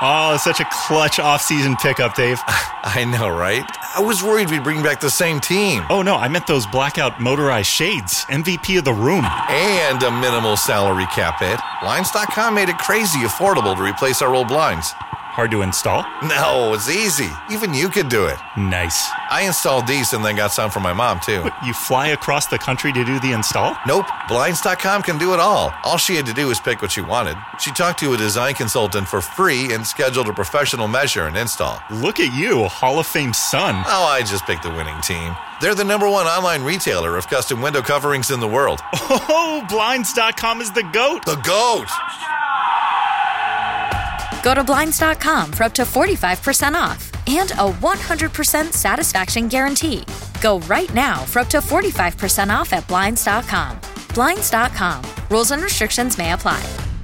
Oh, such a clutch off-season pickup, Dave. I know, right? I was worried we'd bring back the same team. Oh, no, I meant those blackout motorized shades. MVP of the room. And a minimal salary cap hit. Blinds.com made it crazy affordable to replace our old blinds. Hard to install? No, it's easy. Even you could do it. Nice. I installed these and then got some for my mom, too. But you fly across the country to do the install? Nope. Blinds.com can do it all. All she had to do was pick what she wanted. She talked to a design consultant for free and scheduled a professional measure and install. Look at you, Hall of Fame son. Oh, I just picked the winning team. They're the #1 online retailer of custom window coverings in the world. Oh, Blinds.com is the GOAT. The GOAT! Go to Blinds.com for up to 45% off and a 100% satisfaction guarantee. Go right now for up to 45% off at Blinds.com. Blinds.com. Rules and restrictions may apply.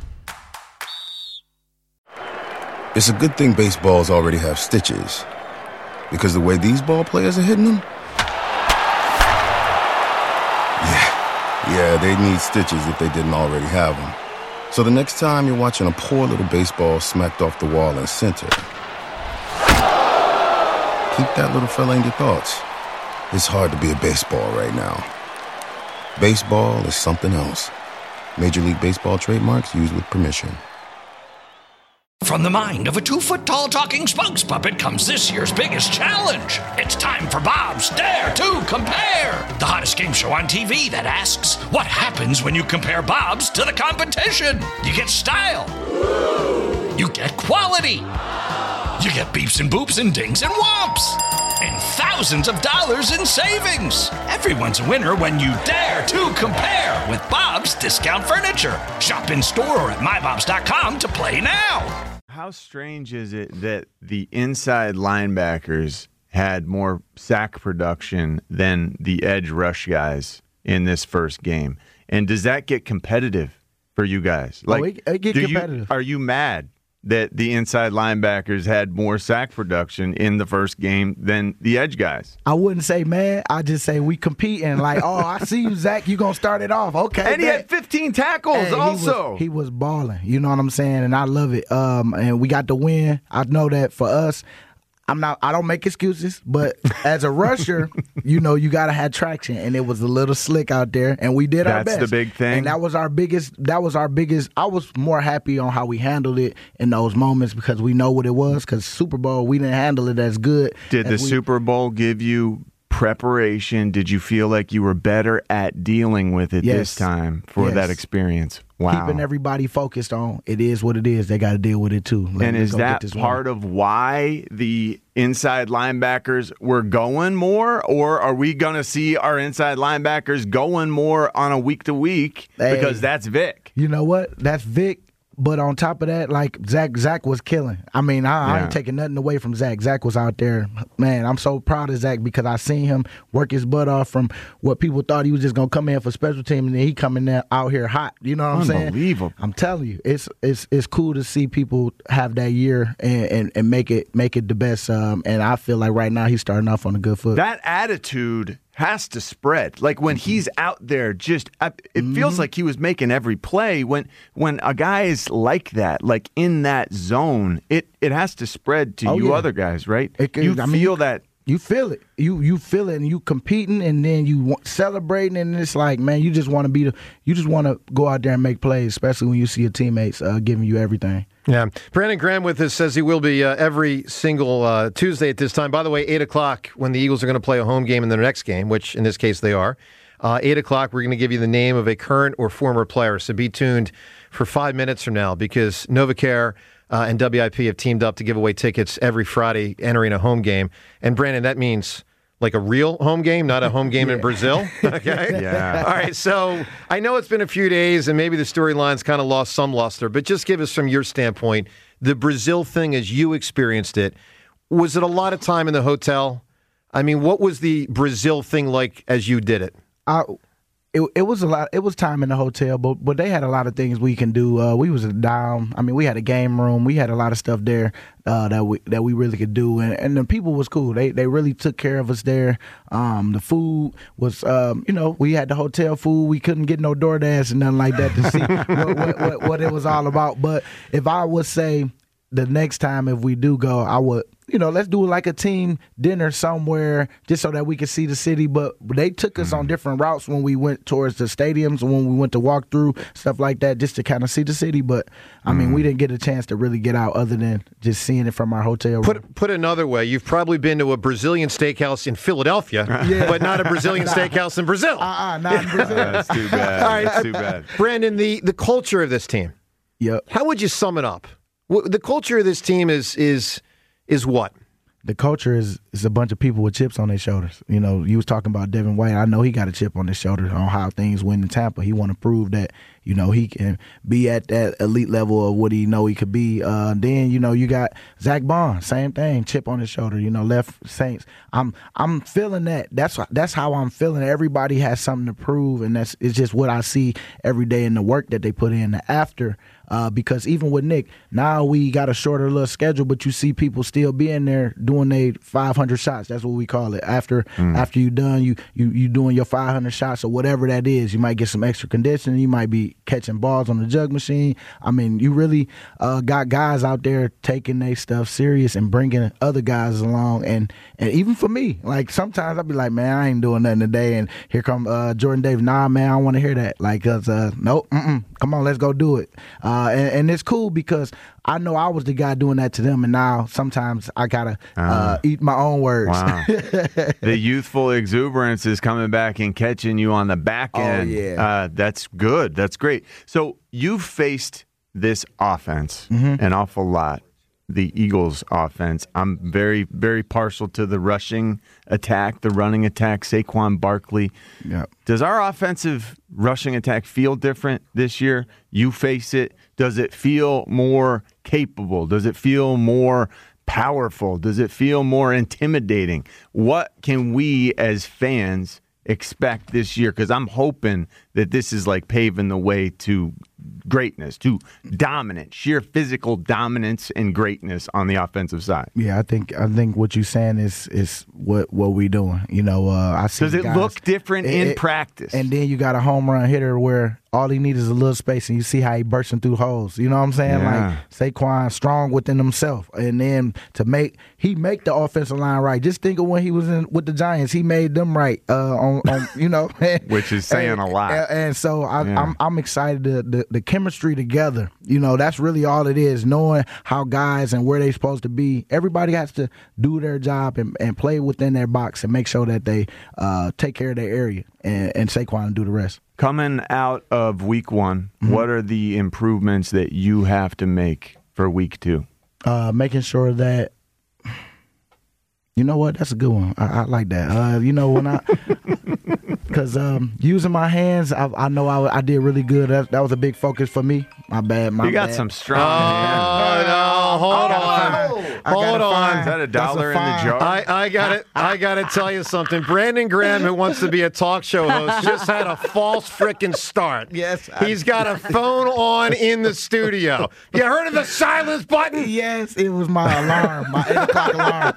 It's a good thing baseballs already have stitches, because the way these ball players are hitting them, yeah, they need stitches if they didn't already have them. So the next time you're watching a poor little baseball smacked off the wall in center, keep that little fella in your thoughts. It's hard to be a baseball right now. Baseball is something else. Major League Baseball trademarks used with permission. From the mind of a 2-foot-tall talking spokes puppet comes this year's biggest challenge. It's time for Bob's Dare to Compare, the hottest game show on TV that asks, what happens when you compare Bob's to the competition? You get style. You get quality. You get beeps and boops and dings and whomps. And thousands of dollars in savings. Everyone's a winner when you dare to compare with Bob's Discount Furniture. Shop in store or at mybobs.com to play now. How strange is it that the inside linebackers had more sack production than the edge rush guys in this first game? And does that get competitive for you guys? Like, it get competitive. Are you mad that the inside linebackers had more sack production in the first game than the edge guys? I wouldn't say mad. I just say we competing. Like, oh, I see you, Zach. You gonna start it off, okay? And he had 15 tackles. Also, he was balling. You know what I'm saying? And I love it. And we got the win. I know that for us. I don't make excuses, but as a rusher, you gotta have traction, and it was a little slick out there, and we did our best. That's the big thing. And that was our biggest. I was more happy on how we handled it in those moments because we know what it was. Because Super Bowl, we didn't handle it as good. Did the Super Bowl give you preparation? Did you feel like you were better at dealing with it this time for that experience? Wow. Keeping everybody focused on it is what it is. They got to deal with it too. And is that part of why the inside linebackers were going more, or are we going to see our inside linebackers going more on a week-to-week because that's Vic? You know what? That's Vic. But on top of that, like Zach was killing. I mean, I ain't taking nothing away from Zach. Zach was out there. Man, I'm so proud of Zach because I seen him work his butt off from what people thought he was just gonna come in for special team, and then he coming out here hot. You know what I'm saying? Unbelievable. I'm telling you, it's cool to see people have that year and make it the best. And I feel like right now he's starting off on a good foot. That attitude has to spread. Like when he's out there, it feels like he was making every play. When a guy is like that, like in that zone, it has to spread to other guys, right? You feel that. You feel it. You feel it, and you competing, and then you celebrating, and it's like, man, you just want to go out there and make plays, especially when you see your teammates giving you everything. Yeah. Brandon Graham with us says he will be every single Tuesday at this time. By the way, 8 o'clock when the Eagles are going to play a home game in their next game, which in this case they are. 8 o'clock, we're going to give you the name of a current or former player. So be tuned for 5 minutes from now because NovaCare and WIP have teamed up to give away tickets every Friday entering a home game. And Brandon, that means like a real home game, not a home game in Brazil. Okay? Yeah. All right, so I know it's been a few days and maybe the storyline's kind of lost some luster, but just give us from your standpoint, the Brazil thing as you experienced it, was it a lot of time in the hotel? I mean, what was the Brazil thing like as you did it? It was a lot. It was time in the hotel, but they had a lot of things we can do. We was down. I mean, we had a game room. We had a lot of stuff there that we really could do, and the people was cool. They really took care of us there. The food was, we had the hotel food. We couldn't get no DoorDash and nothing like that to see what it was all about. But if I would say, the next time if we do go, I would, let's do like a team dinner somewhere just so that we can see the city. But they took us on different routes when we went towards the stadiums, when we went to walk through, stuff like that, just to kind of see the city. But, I mean, we didn't get a chance to really get out other than just seeing it from our hotel room. Put another way, you've probably been to a Brazilian steakhouse in Philadelphia, but not a Brazilian steakhouse in Brazil. Not in Brazil. That's too bad. All right. That's too bad. Brandon, the culture of this team, how would you sum it up? The culture of this team is what? The culture is a bunch of people with chips on their shoulders. You was talking about Devin White. I know he got a chip on his shoulder on how things went in Tampa. He want to prove that, he can be at that elite level of what he could be. Then, you got Zach Bond, same thing, chip on his shoulder, left Saints. I'm feeling that. That's how I'm feeling. Everybody has something to prove, and it's just what I see every day in the work that they put in after. Because even with Nick, now we got a shorter little schedule, but you see people still being there doing their 500 shots. That's what we call it. After you done, you doing your 500 shots or whatever that is. You might get some extra conditioning. You might be catching balls on the jug machine. I mean, you really got guys out there taking their stuff serious and bringing other guys along. And even for me, like sometimes I'll be like, man, I ain't doing nothing today. And here come Jordan Davis. Nah, man, I don't want to hear that. Like, nope, come on, let's go do it. And it's cool because I know I was the guy doing that to them, and now sometimes I gotta eat my own words. Wow. The youthful exuberance is coming back and catching you on the back end. Oh, yeah. That's good. That's great. So you've faced this offense an awful lot, the Eagles offense. I'm very, very partial to the rushing attack, the running attack, Saquon Barkley. Yep. Does our offensive rushing attack feel different this year? You face it. Does it feel more capable? Does it feel more powerful? Does it feel more intimidating? What can we as fans expect this year? Because I'm hoping that this is like paving the way to greatness, to dominance, sheer physical dominance and greatness on the offensive side. Yeah, I think what you're saying is what we doing. I see. Does it look different in practice? And then you got a home run hitter where all he needs is a little space, and you see how he bursting through holes. You know what I'm saying? Yeah. Like Saquon, strong within himself, and then he make the offensive line right. Just think of when he was with the Giants, he made them right. Which is saying a lot. And so I'm excited the chemistry together. That's really all it is. Knowing how guys and where they're supposed to be. Everybody has to do their job and play within their box and make sure that they take care of their area. And Saquon do the rest. Coming out of week one, what are the improvements that you have to make for week two? Making sure that, you know what? That's a good one. I like that. Because using my hands, I know I did really good. That was a big focus for me. My bad. You got some strong hands. Oh, no. Hold on. Hold on. Is that $1 in the jar? I got to tell you something. Brandon Graham, who wants to be a talk show host, just had a false frickin' start. Yes. He's got a phone on in the studio. You heard of the silence button? Yes, it was my alarm, my 8 o'clock alarm.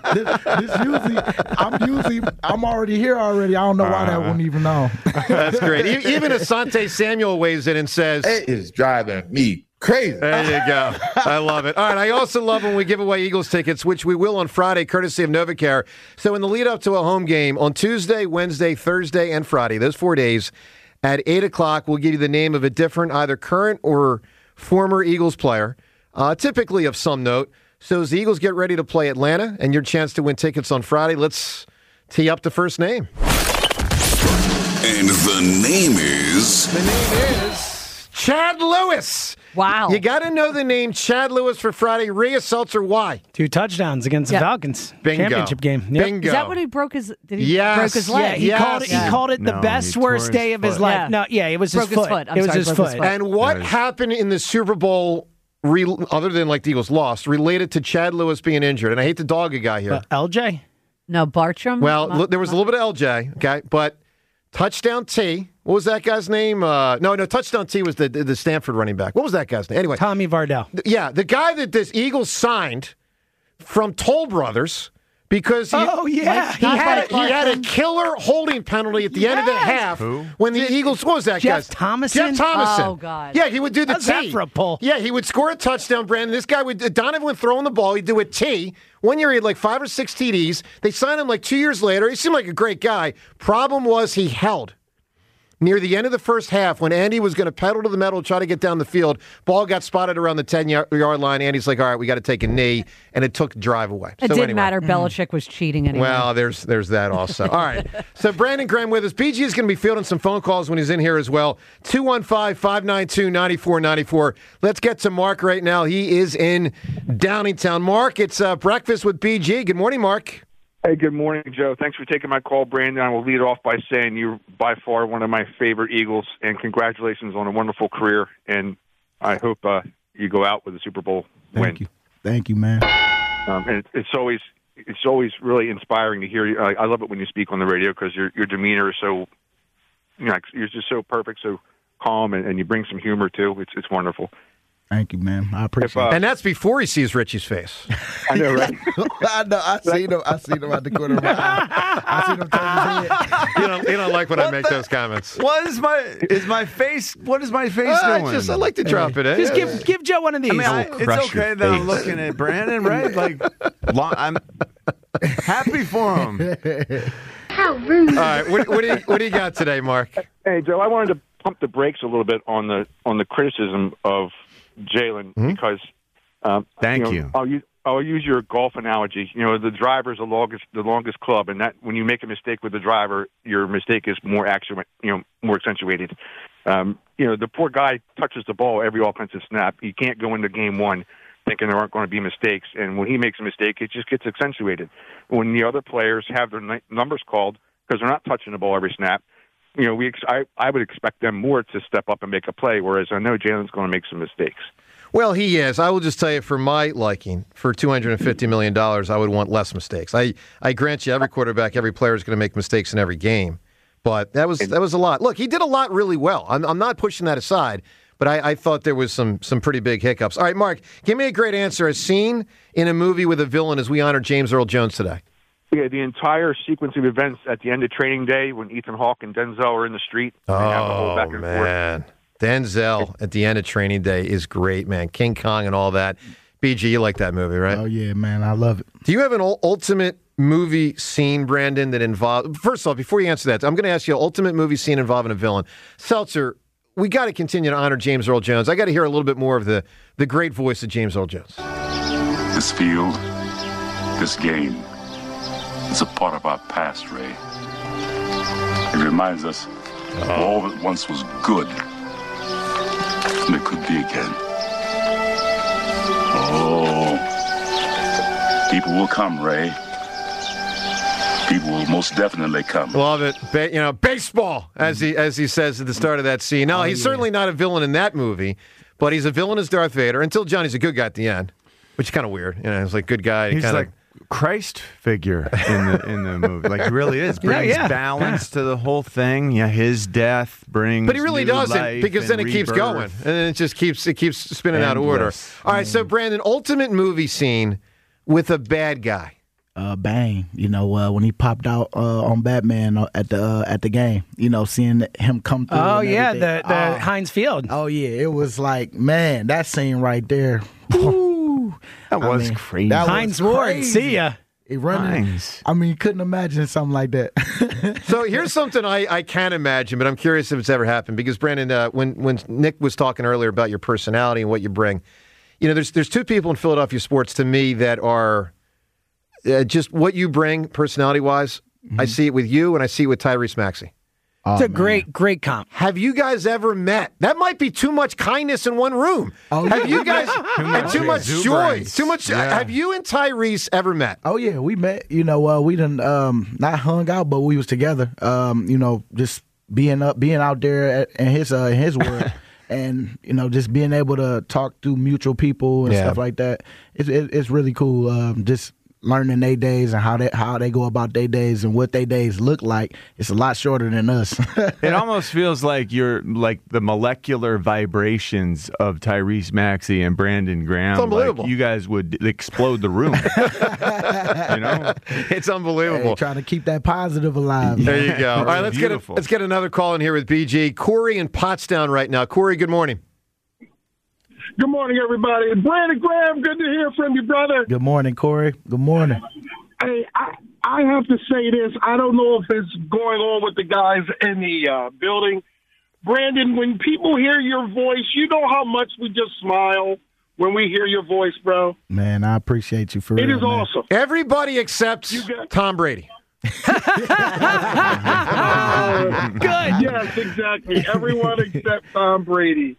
I'm already here already. I don't know why that wouldn't even know. That's great. Even Asante Samuel weighs in and says, "It is driving me crazy." There you go. I love it. All right. I also love when we give away Eagles tickets, which we will on Friday, courtesy of NovaCare. So in the lead up to a home game on Tuesday, Wednesday, Thursday, and Friday, those 4 days, at 8 o'clock, we'll give you the name of a different, either current or former Eagles player, typically of some note. So as the Eagles get ready to play Atlanta and your chance to win tickets on Friday, let's tee up the first name. And the name is Chad Lewis. Wow. You got to know the name Chad Lewis for Friday. Rhea Seltzer, why? 2 touchdowns against the Falcons. Bingo. Championship game. Yep. Bingo. Is that when he broke his? Did he Yes. broke his leg? Yeah, he called it the best worst day of his life. Yeah. No, yeah, it was his Broke his foot. foot. I'm It was sorry, his broke foot. his foot. And what happened in the Super Bowl, other than like the Eagles lost, related to Chad Lewis being injured? And I hate to dog a guy here. LJ? No, Bartram. Well, there was a little bit of LJ, okay, but touchdown T. What was that guy's name? No, touchdown T was the Stanford running back. What was that guy's name? Anyway, Tommy Vardell. Yeah, the guy that this Eagles signed from Toll Brothers Because he had a killer holding penalty at the end of the half when the Eagles. What was that, Jeff guys? Thomason? Jeff Thomason. Oh, God. Yeah, he would do the How's T. that for a pull? Yeah, he would score a touchdown, Brandon. This guy Donovan would throw him the ball. He'd do a T. 1 year he had like 5 or 6 TDs. They signed him like 2 years later. He seemed like a great guy. Problem was he held. Near the end of the first half, when Andy was going to pedal to the metal, try to get down the field, ball got spotted around the 10-yard line. Andy's like, all right, we got to take a knee, and it took the drive away. It didn't matter. Belichick was cheating anyway. Well, there's that also. All right. So Brandon Graham with us. BG is going to be fielding some phone calls when he's in here as well. 215-592-9494. Let's get to Mark right now. He is in Downingtown. Mark, it's Breakfast with BG. Good morning, Mark. Hey, good morning, Joe. Thanks for taking my call, Brandon. I will lead off by saying you're by far one of my favorite Eagles, and congratulations on a wonderful career. And I hope you go out with a Super Bowl win. Thank you, man. And it's always really inspiring to hear you. I love it when you speak on the radio because your demeanor is so, you're just so perfect, so calm, and you bring some humor too. It's wonderful. Thank you, man. I appreciate it. And that's before he sees Richie's face. I know, right? I know. I seen him at the corner of my eye. I seen him turn his head. You don't like when I make those comments. What is my face doing? I like to drop it in. Just give Joe one of these. I mean, it's okay that I'm looking at Brandon, right? Like, I'm happy for him. How rude! All right, what do you got today, Mark? Hey, Joe, I wanted to pump the brakes a little bit on the criticism of Jalen because Thank you. I'll use your golf analogy. The driver's the longest club, and that when you make a mistake with the driver, your mistake is more accentuated. The poor guy touches the ball every offensive snap. He can't go into game one thinking there aren't going to be mistakes, and when he makes a mistake, it just gets accentuated. When the other players have their numbers called because they're not touching the ball every snap, I would expect them more to step up and make a play, whereas I know Jalen's going to make some mistakes. Well, he is. I will just tell you, for my liking, for $250 million, I would want less mistakes. I grant you, every quarterback, every player is going to make mistakes in every game, but that was a lot. Look, he did a lot really well. I'm not pushing that aside, but I thought there was some pretty big hiccups. All right, Mark, give me a great answer. A scene in a movie with a villain as we honor James Earl Jones today. Yeah, the entire sequence of events at the end of training day when Ethan Hawke and Denzel are in the street. And they have the whole back and man. forth. Denzel at the end of training day is great, man. King Kong and all that. BG, you like that movie, right? Oh, yeah, man. I love it. Do you have an ultimate movie scene, Brandon, that involves... First off, before you answer that, I'm going to ask you an ultimate movie scene involving a villain. Seltzer, we got to continue to honor James Earl Jones. I got to hear a little bit more of the great voice of James Earl Jones. This field, this game, it's a part of our past, Ray. It reminds us of all that once was good, and it could be again. Oh, people will come, Ray. People will most definitely come. Love it. Baseball, as he says at the start of that scene. No, he's certainly not a villain in that movie, but he's a villain as Darth Vader until Johnny's a good guy at the end, which is kind of weird. He's like good guy. He's like Christ figure in the movie. Like he really is. Brings balance to the whole thing. Yeah, his death brings. But he really new doesn't, life because then it and keeps going, and then it just keeps spinning out of order. All right, so Brandon, ultimate movie scene with a bad guy. Bane, when he popped out on Batman at the game, seeing him come through. Oh yeah, the Heinz Field. Oh yeah, it was like, man, that scene right there. Woo. That was crazy. Heinz Ward, see ya. He running. I mean, you couldn't imagine something like that. So here's something I can imagine, but I'm curious if it's ever happened, because Brandon, when Nick was talking earlier about your personality and what you bring, there's two people in Philadelphia sports to me that are. Just what you bring personality-wise, I see it with you, and I see it with Tyrese Maxey. It's a great comp. Have you guys ever met? That might be too much kindness in one room. Have you guys had too much joy? Too much. Yeah. Have you and Tyrese ever met? Oh yeah, we met. We done not hung out, but we was together. Just being out there in his world. And, just being able to talk to mutual people and stuff like that. It's really cool. Just learning their days and how they go about their days and what their days look like, it's a lot shorter than us. It almost feels like you're like the molecular vibrations of Tyrese Maxey and Brandon Graham. It's unbelievable. Like you guys would explode the room. It's unbelievable. Hey, trying to keep that positive alive. There you go. All right, let's get another call in here with BG. Corey in Pottstown right now. Corey, good morning. Good morning, everybody. Brandon Graham, good to hear from you, brother. Good morning, Corey. Good morning. Hey, I have to say this. I don't know if it's going on with the guys in the building. Brandon, when people hear your voice, you know how much we just smile when we hear your voice, bro. Man, I appreciate you for real. It is man. awesome. Everybody except Tom Brady. Good. Yes, exactly. Everyone except Tom Brady.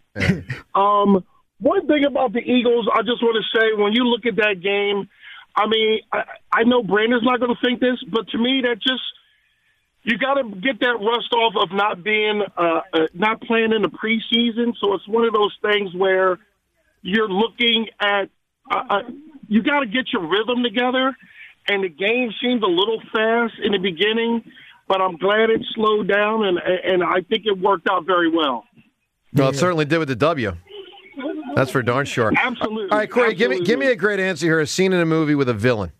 One thing about the Eagles, I just want to say, when you look at that game, I mean, I know Brandon's not going to think this, but to me, that just you got to get that rust off of not being, not playing in the preseason. So it's one of those things where you're looking at, you got to get your rhythm together. And the game seemed a little fast in the beginning, but I'm glad it slowed down, and I think it worked out very well. Well, it certainly did with the W. That's for darn sure. Absolutely. All right, Corey, Absolutely. give me a great answer here. A scene in a movie with a villain.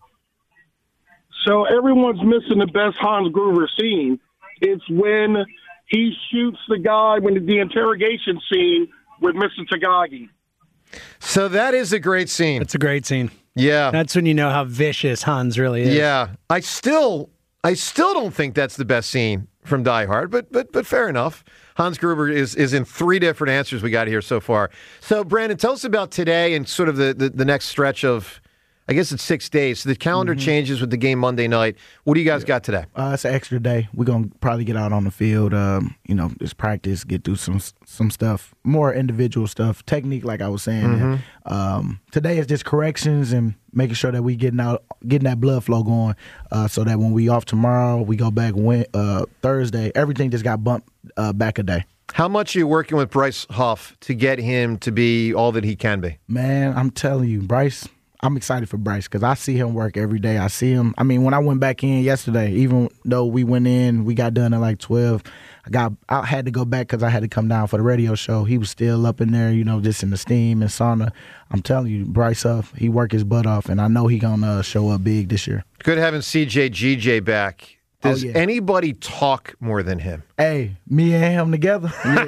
So everyone's missing the best Hans Gruber scene. It's when he shoots the guy when the interrogation scene with Mr. Tagagi. So that is a great scene. It's a great scene. Yeah. That's when you know how vicious Hans really is. Yeah. I still don't think that's the best scene from Die Hard, but fair enough. Hans Gruber is in 3 different answers we got here so far. So, Brandon, tell us about today and sort of the next stretch of, I guess it's 6 days. So the calendar changes with the game Monday night. What do you guys got today? It's an extra day. We're going to probably get out on the field, just practice, get through some stuff, more individual stuff, technique, like I was saying. Today is just corrections and making sure that we getting that blood flow going so that when we off tomorrow, we go back Thursday, everything just got bumped back a day. How much are you working with Bryce Huff to get him to be all that he can be? Man, I'm telling you, Bryce, I'm excited for Bryce because I see him work every day. I see him. I mean, when I went back in yesterday, even though we went in, we got done at like 12. I had to go back because I had to come down for the radio show. He was still up in there, just in the steam and sauna. I'm telling you, Bryce Huff, he worked his butt off, and I know he gonna show up big this year. Good having CJ GJ back. Does anybody talk more than him? Hey, me and him together.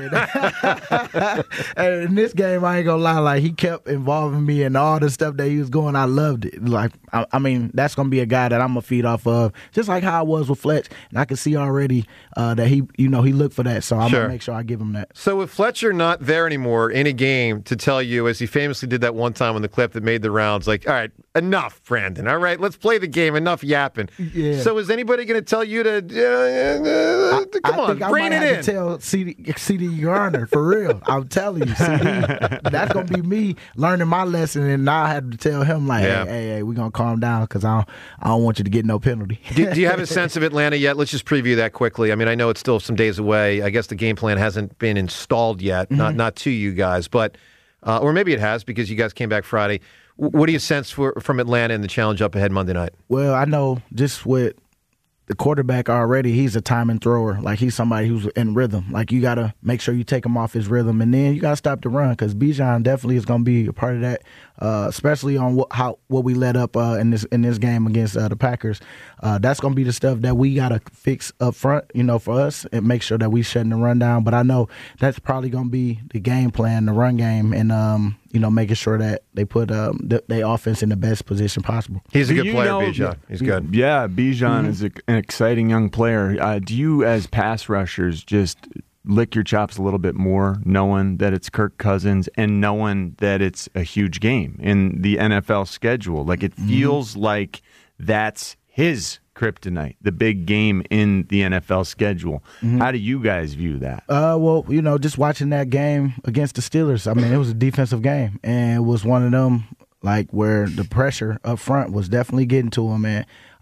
Hey, in this game, I ain't gonna lie. Like, he kept involving me in all the stuff that he was going. I loved it. Like, I mean, that's gonna be a guy that I'm gonna feed off of, just like how I was with Fletch. And I can see already that he looked for that. So I'm gonna make sure I give him that. So with Fletcher not there anymore in a game to tell you, as he famously did that one time on the clip that made the rounds, like, all right, enough, Brandon. All right, let's play the game. Enough yapping. Yeah. So is anybody gonna tell you to come on, rein it in? To tell CD Garner for real. I'm telling you, CD. That's gonna be me learning my lesson, and now I have to tell him like, hey, we're gonna calm down because I don't want you to get no penalty. Do you have a sense of Atlanta yet? Let's just preview that quickly. I mean, I know it's still some days away. I guess the game plan hasn't been installed yet, not to you guys, but or maybe it has because you guys came back Friday. What do you sense from Atlanta and the challenge up ahead Monday night? Well, I know just with the quarterback already, he's a timing thrower. Like, he's somebody who's in rhythm. Like, you got to make sure you take him off his rhythm, and then you got to stop the run because Bijan definitely is going to be a part of that, especially on what we let up in this game against the Packers. That's going to be the stuff that we got to fix up front, for us, and make sure that we shutting the run down. But I know that's probably going to be the game plan, the run game, and making sure that they put their offense in the best position possible. He's a good player, Bijan. He's good. Yeah, Bijan is an exciting young player. Do you, as pass rushers, just lick your chops a little bit more, knowing that it's Kirk Cousins and knowing that it's a huge game in the NFL schedule? Like, it feels like that's his kryptonite, the big game in the NFL schedule. How do you guys view that? Well, just watching that game against the Steelers, I mean, it was a defensive game, and it was one of them, like, where the pressure up front was definitely getting to him, and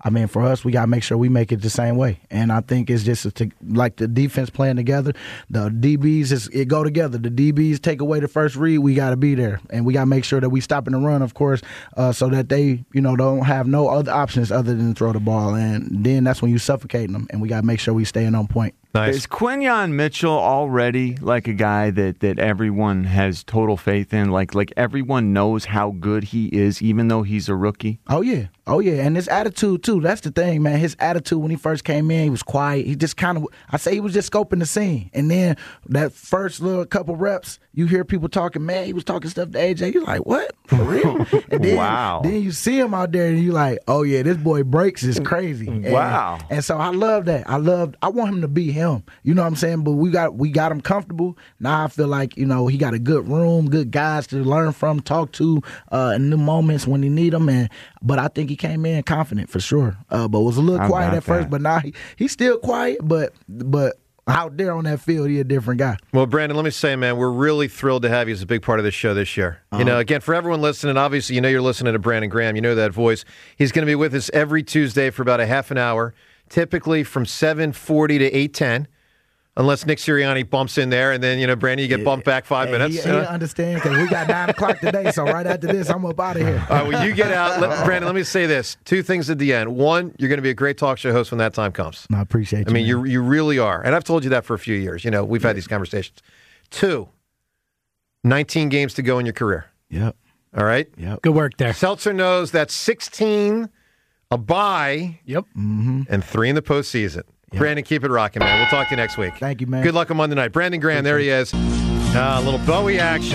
I mean, for us, we got to make sure we make it the same way. And I think it's just like the defense playing together. The DBs, it go together. The DBs take away the first read, we got to be there. And we got to make sure that we stop in the run, of course, so that they, don't have no other options other than to throw the ball. And then that's when you suffocating them. And we got to make sure we staying on point. Nice. Is Quinyon Mitchell already like a guy that everyone has total faith in? Like everyone knows how good he is, even though he's a rookie? Oh, yeah. And his attitude, too. That's the thing, man. His attitude when he first came in, he was quiet. He just kind of, he was just scoping the scene. And then that first little couple reps, you hear people talking, man, he was talking stuff to AJ. You're like, what? For real? And then, then you see him out there and you're like, oh, yeah, this boy breaks is crazy. Wow. And so I love that. I want him to be him. You know what I'm saying? But we got him comfortable. Now I feel like, he got a good room, good guys to learn from, talk to in the moments when he need them. But I think he came in confident for sure. But was a little quiet at first. But now he's still quiet, but out there on that field, he's a different guy. Well, Brandon, let me say, man, we're really thrilled to have you as a big part of this show this year. Again, for everyone listening, obviously, you're listening to Brandon Graham. You know that voice. He's going to be with us every Tuesday for about a half an hour, typically from 7:40 to 8:10. Unless Nick Sirianni bumps in there, and then, Brandon, you get bumped back 5 minutes. He understand, because we got 9 o'clock today, so right after this, I'm up out of here. All right, well, you get out. Brandon, let me say this. 2 things at the end. 1, you're going to be a great talk show host when that time comes. I appreciate you. I mean, you really are. And I've told you that for a few years. We've had these conversations. 2, 19 games to go in your career. Yep. All right? Yep. Good work there. Seltzer knows that's 16, a bye, and 3 in the postseason. Yep. Brandon, keep it rocking, man. We'll talk to you next week. Thank you, man. Good luck on Monday night. Brandon Graham, there he is. A little Bowie action.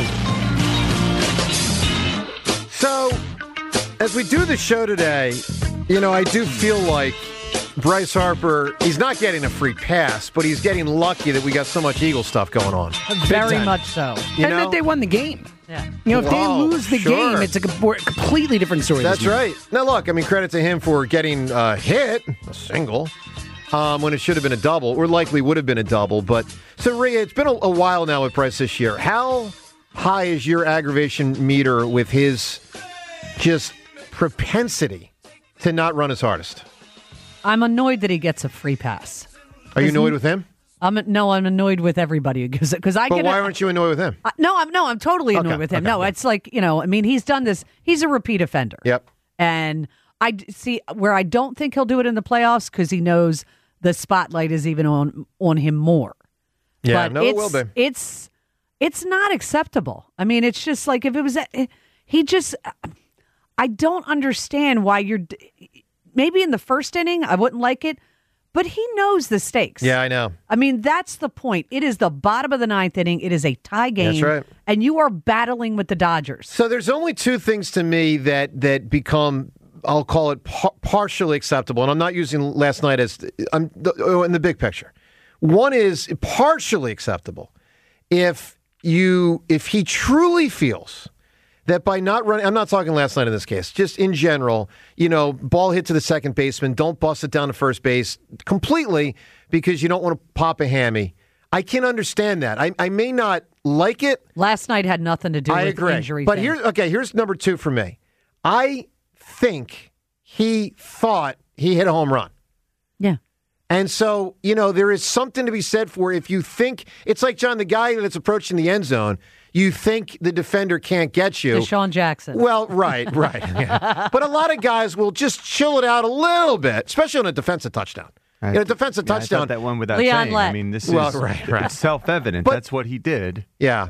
So, as we do the show today, I do feel like Bryce Harper, he's not getting a free pass, but he's getting lucky that we got so much Eagle stuff going on. Very much so. And that they won the game. Yeah. If they lose the game, it's a completely different story. That's right. Now, look, credit to him for getting hit, a single, when it should have been a double, or likely would have been a double. But, so, Rhea, it's been a while now with Bryce this year. How high is your aggravation meter with his just propensity to not run his hardest? I'm annoyed that he gets a free pass. Are you annoyed with him? I'm annoyed with everybody because I. But why aren't you annoyed with him? I'm totally annoyed with him. No, it's like he's done this. He's a repeat offender. Yep. And I see where I don't think he'll do it in the playoffs because he knows the spotlight is even on him more. Yeah, but it will be. It's not acceptable. I mean, it's just like if it was I don't understand why you're. Maybe in the first inning, I wouldn't like it. But he knows the stakes. Yeah, I know. I mean, that's the point. It is the bottom of the 9th inning. It is a tie game. That's right. And you are battling with the Dodgers. So there's only 2 things to me that become, I'll call it partially acceptable. And I'm not using last night as in the big picture. One is partially acceptable if he truly feels that by not running, I'm not talking last night in this case, just in general, ball hit to the second baseman, don't bust it down to first base completely because you don't want to pop a hammy. I can understand that. I may not like it. Last night had nothing to do with agree. Injury. But here's number 2 for me. I think he thought he hit a home run. Yeah. And so, there is something to be said for if you think, it's like, John, the guy that's approaching the end zone, you think the defender can't get you. Deshaun Jackson. Well, right. Yeah. But a lot of guys will just chill it out a little bit, especially on a defensive touchdown. Defensive touchdown. I thought that one without Leon saying. Lett. I mean, this is right. self-evident. That's what he did. Yeah.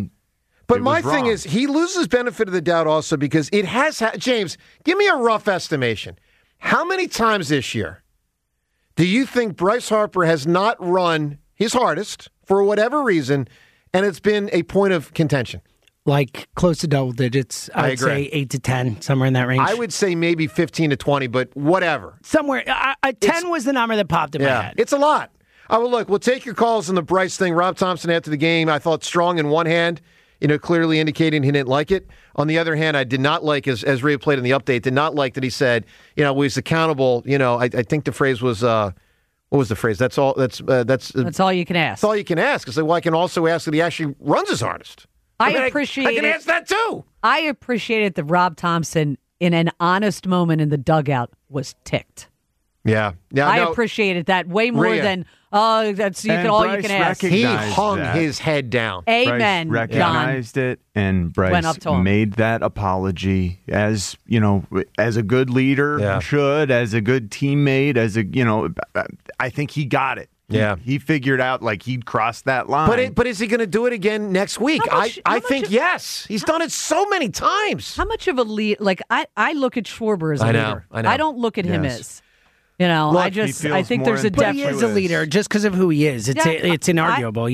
But my thing is, he loses benefit of the doubt also because it has James, give me a rough estimation. How many times this year do you think Bryce Harper has not run his hardest for whatever reason, and it's been a point of contention? Like close to double digits. I would say 8 to 10, somewhere in that range. I would say maybe 15 to 20, but whatever. Somewhere. 10 was the number that popped in my head. It's a lot. We'll take your calls on the Bryce thing. Rob Thompson after the game, I thought strong in one hand, clearly indicating he didn't like it. On the other hand, I did not like, as Ray played in the update, did not like that he said, he's accountable. I think the phrase was, what was the phrase? That's all. That's all you can ask. That's all you can ask. It's like, I can also ask that he actually runs his hardest. I can ask that too. I appreciated that Rob Thompson in an honest moment in the dugout, was ticked. Yeah. I appreciated that way more than, that's all you can ask. He hung his head down. Amen. Bryce recognized it, and Bryce went up to him. made that apology as a good leader should, as a good teammate, I think he got it. Yeah. He figured out he'd crossed that line. But is he going to do it again next week? I think yes. He's done it so many times. How much of a lead? I look at Schwarber as a leader. I know. I don't look at him as. Look, I think there's a But he is a leader just because of who he is. It's inarguable,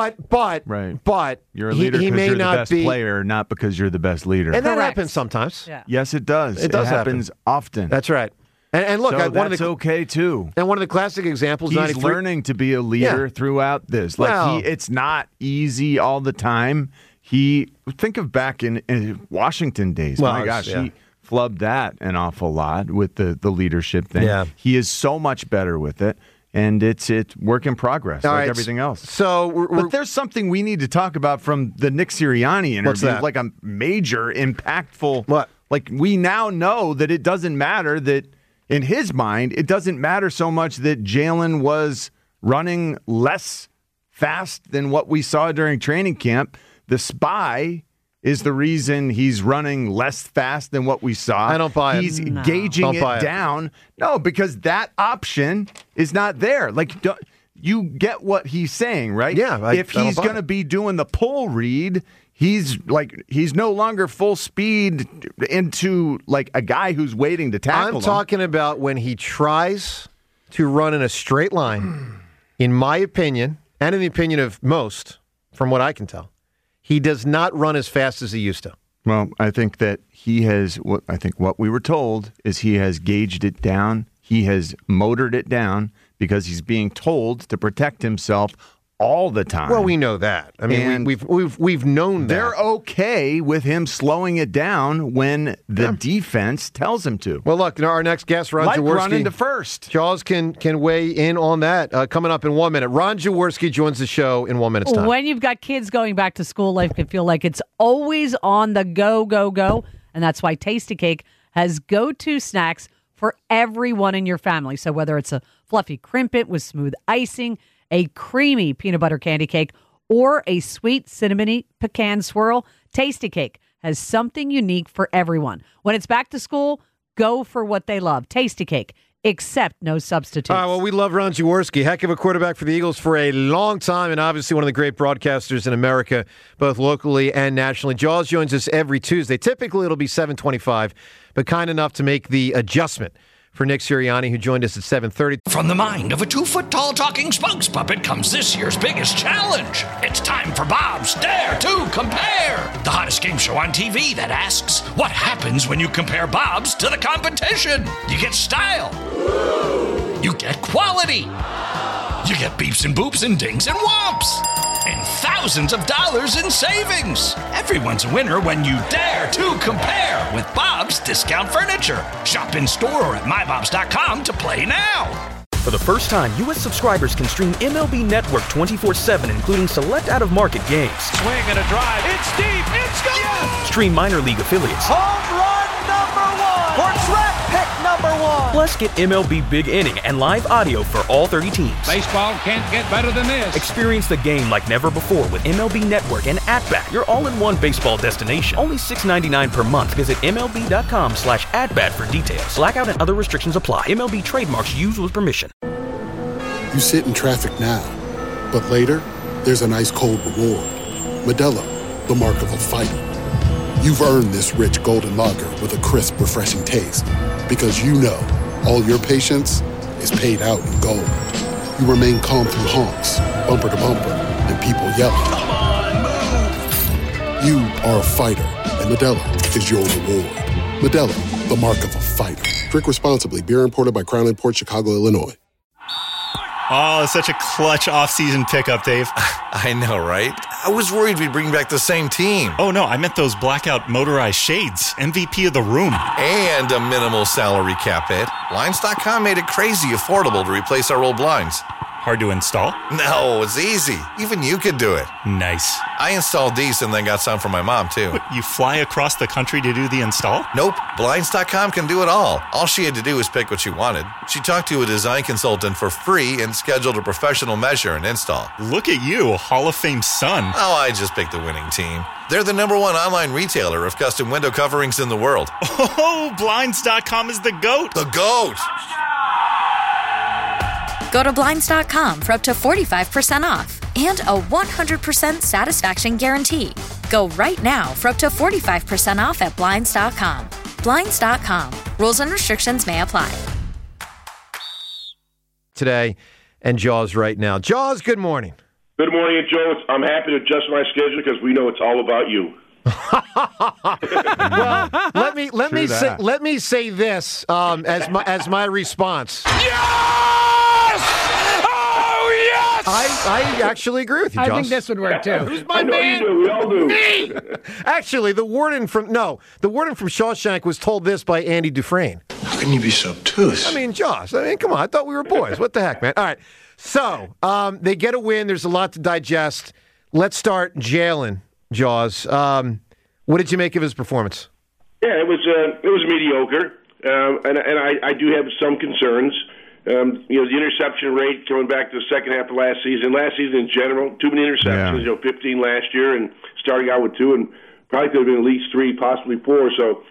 But you're a leader because you're the best player, not because you're the best leader. And that happens sometimes. Yeah. Yes, it does. It does happens often. That's right. And look, that's okay too. And one of the classic examples, he's learning to be a leader throughout this. It's not easy all the time. Think of back in Washington days. My gosh, he flubbed that an awful lot with the leadership thing. Yeah. He is so much better with it, and it's work in progress, everything else. So, but there's something we need to talk about from the Nick Sirianni interview. What's that? Like a major, impactful. What? Like we now know that it doesn't matter that. In his mind, it doesn't matter so much that Jalen was running less fast than what we saw during training camp. The spy is the reason he's running less fast than what we saw. I don't buy it. He's gauging it down. No, because that option is not there. You get what he's saying, right? Yeah. If he's going to be doing the pull read, he's no longer full speed into a guy who's waiting to tackle I'm talking about when he tries to run in a straight line, in my opinion, and in the opinion of most, from what I can tell, he does not run as fast as he used to. Well, I think that what we were told is he has gauged it down. He has motored it down because he's being told to protect himself all the time. Well, we know that. I mean, we've known that. They're okay with him slowing it down when the defense tells him to. Well, look, our next guest, Ron Jaworski. Running to first. Jaws can weigh in on that coming up in 1 minute. Ron Jaworski joins the show in 1 minute's time. When you've got kids going back to school, life can feel like it's always on the go, go, go. And that's why Tasty Cake has go-to snacks for everyone in your family. So whether it's a fluffy crimpet with smooth icing, a creamy peanut butter candy cake, or a sweet cinnamony pecan swirl, Tasty Cake has something unique for everyone. When it's back to school, go for what they love. Tasty Cake, except no substitutes. All right, well, we love Ron Jaworski, heck of a quarterback for the Eagles for a long time, and obviously one of the great broadcasters in America, both locally and nationally. Jaws joins us every Tuesday. Typically, it'll be 7:25, but kind enough to make the adjustment for Nick Sirianni, who joined us at 7:30. From the mind of a 2-foot-tall talking spokes puppet comes this year's biggest challenge. It's time for Bob's Dare to Compare, the hottest game show on TV that asks, what happens when you compare Bob's to the competition? You get style. You get quality. You get beeps and boops and dings and whomps. And thousands of dollars in savings. Everyone's a winner when you dare to compare with Bob's Discount Furniture. Shop in store or at mybobs.com to play now. For the first time, U.S. subscribers can stream MLB Network 24/7, including select out-of-market games. Swing and a drive. It's deep. It's gone. Yes! Stream minor league affiliates. Home run number one. Or draft pick number one. Plus, get MLB Big Inning and live audio for all 30 teams. Baseball can't get better than this. Experience the game like never before with MLB Network and At-Bat, your all-in-one baseball destination. Only $6.99 per month. Visit MLB.com/at-bat for details. Blackout and other restrictions apply. MLB trademarks used with permission. You sit in traffic now, but later, there's an ice-cold reward. Modelo, the mark of a fighter. You've earned this rich golden lager with a crisp, refreshing taste. Because you know, all your patience is paid out in gold. You remain calm through honks, bumper to bumper, and people yelling. Come on, move! You are a fighter, and Modelo is your reward. Modelo, the mark of a fighter. Drink responsibly. Beer imported by Crown Imports, Chicago, Illinois. Oh, such a clutch off-season pickup, Dave. I know, right? I was worried we'd bring back the same team. Oh, no, I meant those blackout motorized shades. MVP of the room. And a minimal salary cap hit. Blinds.com made it crazy affordable to replace our old blinds. Hard to install? No, it's easy. Even you could do it. Nice. I installed these and then got some for my mom, too. You fly across the country to do the install? Nope. Blinds.com can do it all. All she had to do was pick what she wanted. She talked to a design consultant for free and scheduled a professional measure and install. Look at you, Hall of Fame son. Oh, I just picked the winning team. They're the #1 online retailer of custom window coverings in the world. Oh, Blinds.com is the GOAT. The GOAT! Go to Blinds.com for up to 45% off and a 100% satisfaction guarantee. Go right now for up to 45% off at Blinds.com. Blinds.com. Rules and restrictions may apply. Today and Jaws right now. Jaws, good morning. Good morning, Joe. I'm happy to adjust my schedule because we know it's all about you. Well, let me say this as my response. Yes! Oh, yes! I actually agree with you, Josh. I think this would work, too. Who's my I know man? you do. We all do. Me! Actually, the warden from Shawshank was told this by Andy Dufresne. How can you be so obtuse? I mean, Josh, come on. I thought we were boys. What the heck, man? All right. So, they get a win. There's a lot to digest. Let's start Jalen, Jaws. What did you make of his performance? Yeah, it was mediocre, and I do have some concerns. The interception rate coming back to the second half of last season in general, too many interceptions. 15 last year, and starting out with 2, and probably could have been at least 3, possibly 4. So,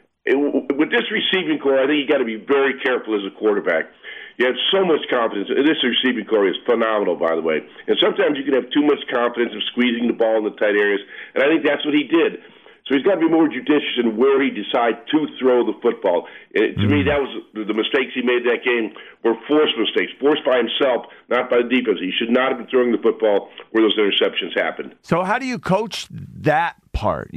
with this receiving core, I think you got to be very careful as a quarterback. You have so much confidence. This receiving core is phenomenal, by the way. And sometimes you can have too much confidence of squeezing the ball in the tight areas, and I think that's what he did. So he's got to be more judicious in where he decides to throw the football. To me, that was the mistakes he made that game were forced mistakes, forced by himself, not by the defense. He should not have been throwing the football where those interceptions happened. So how do you coach that part?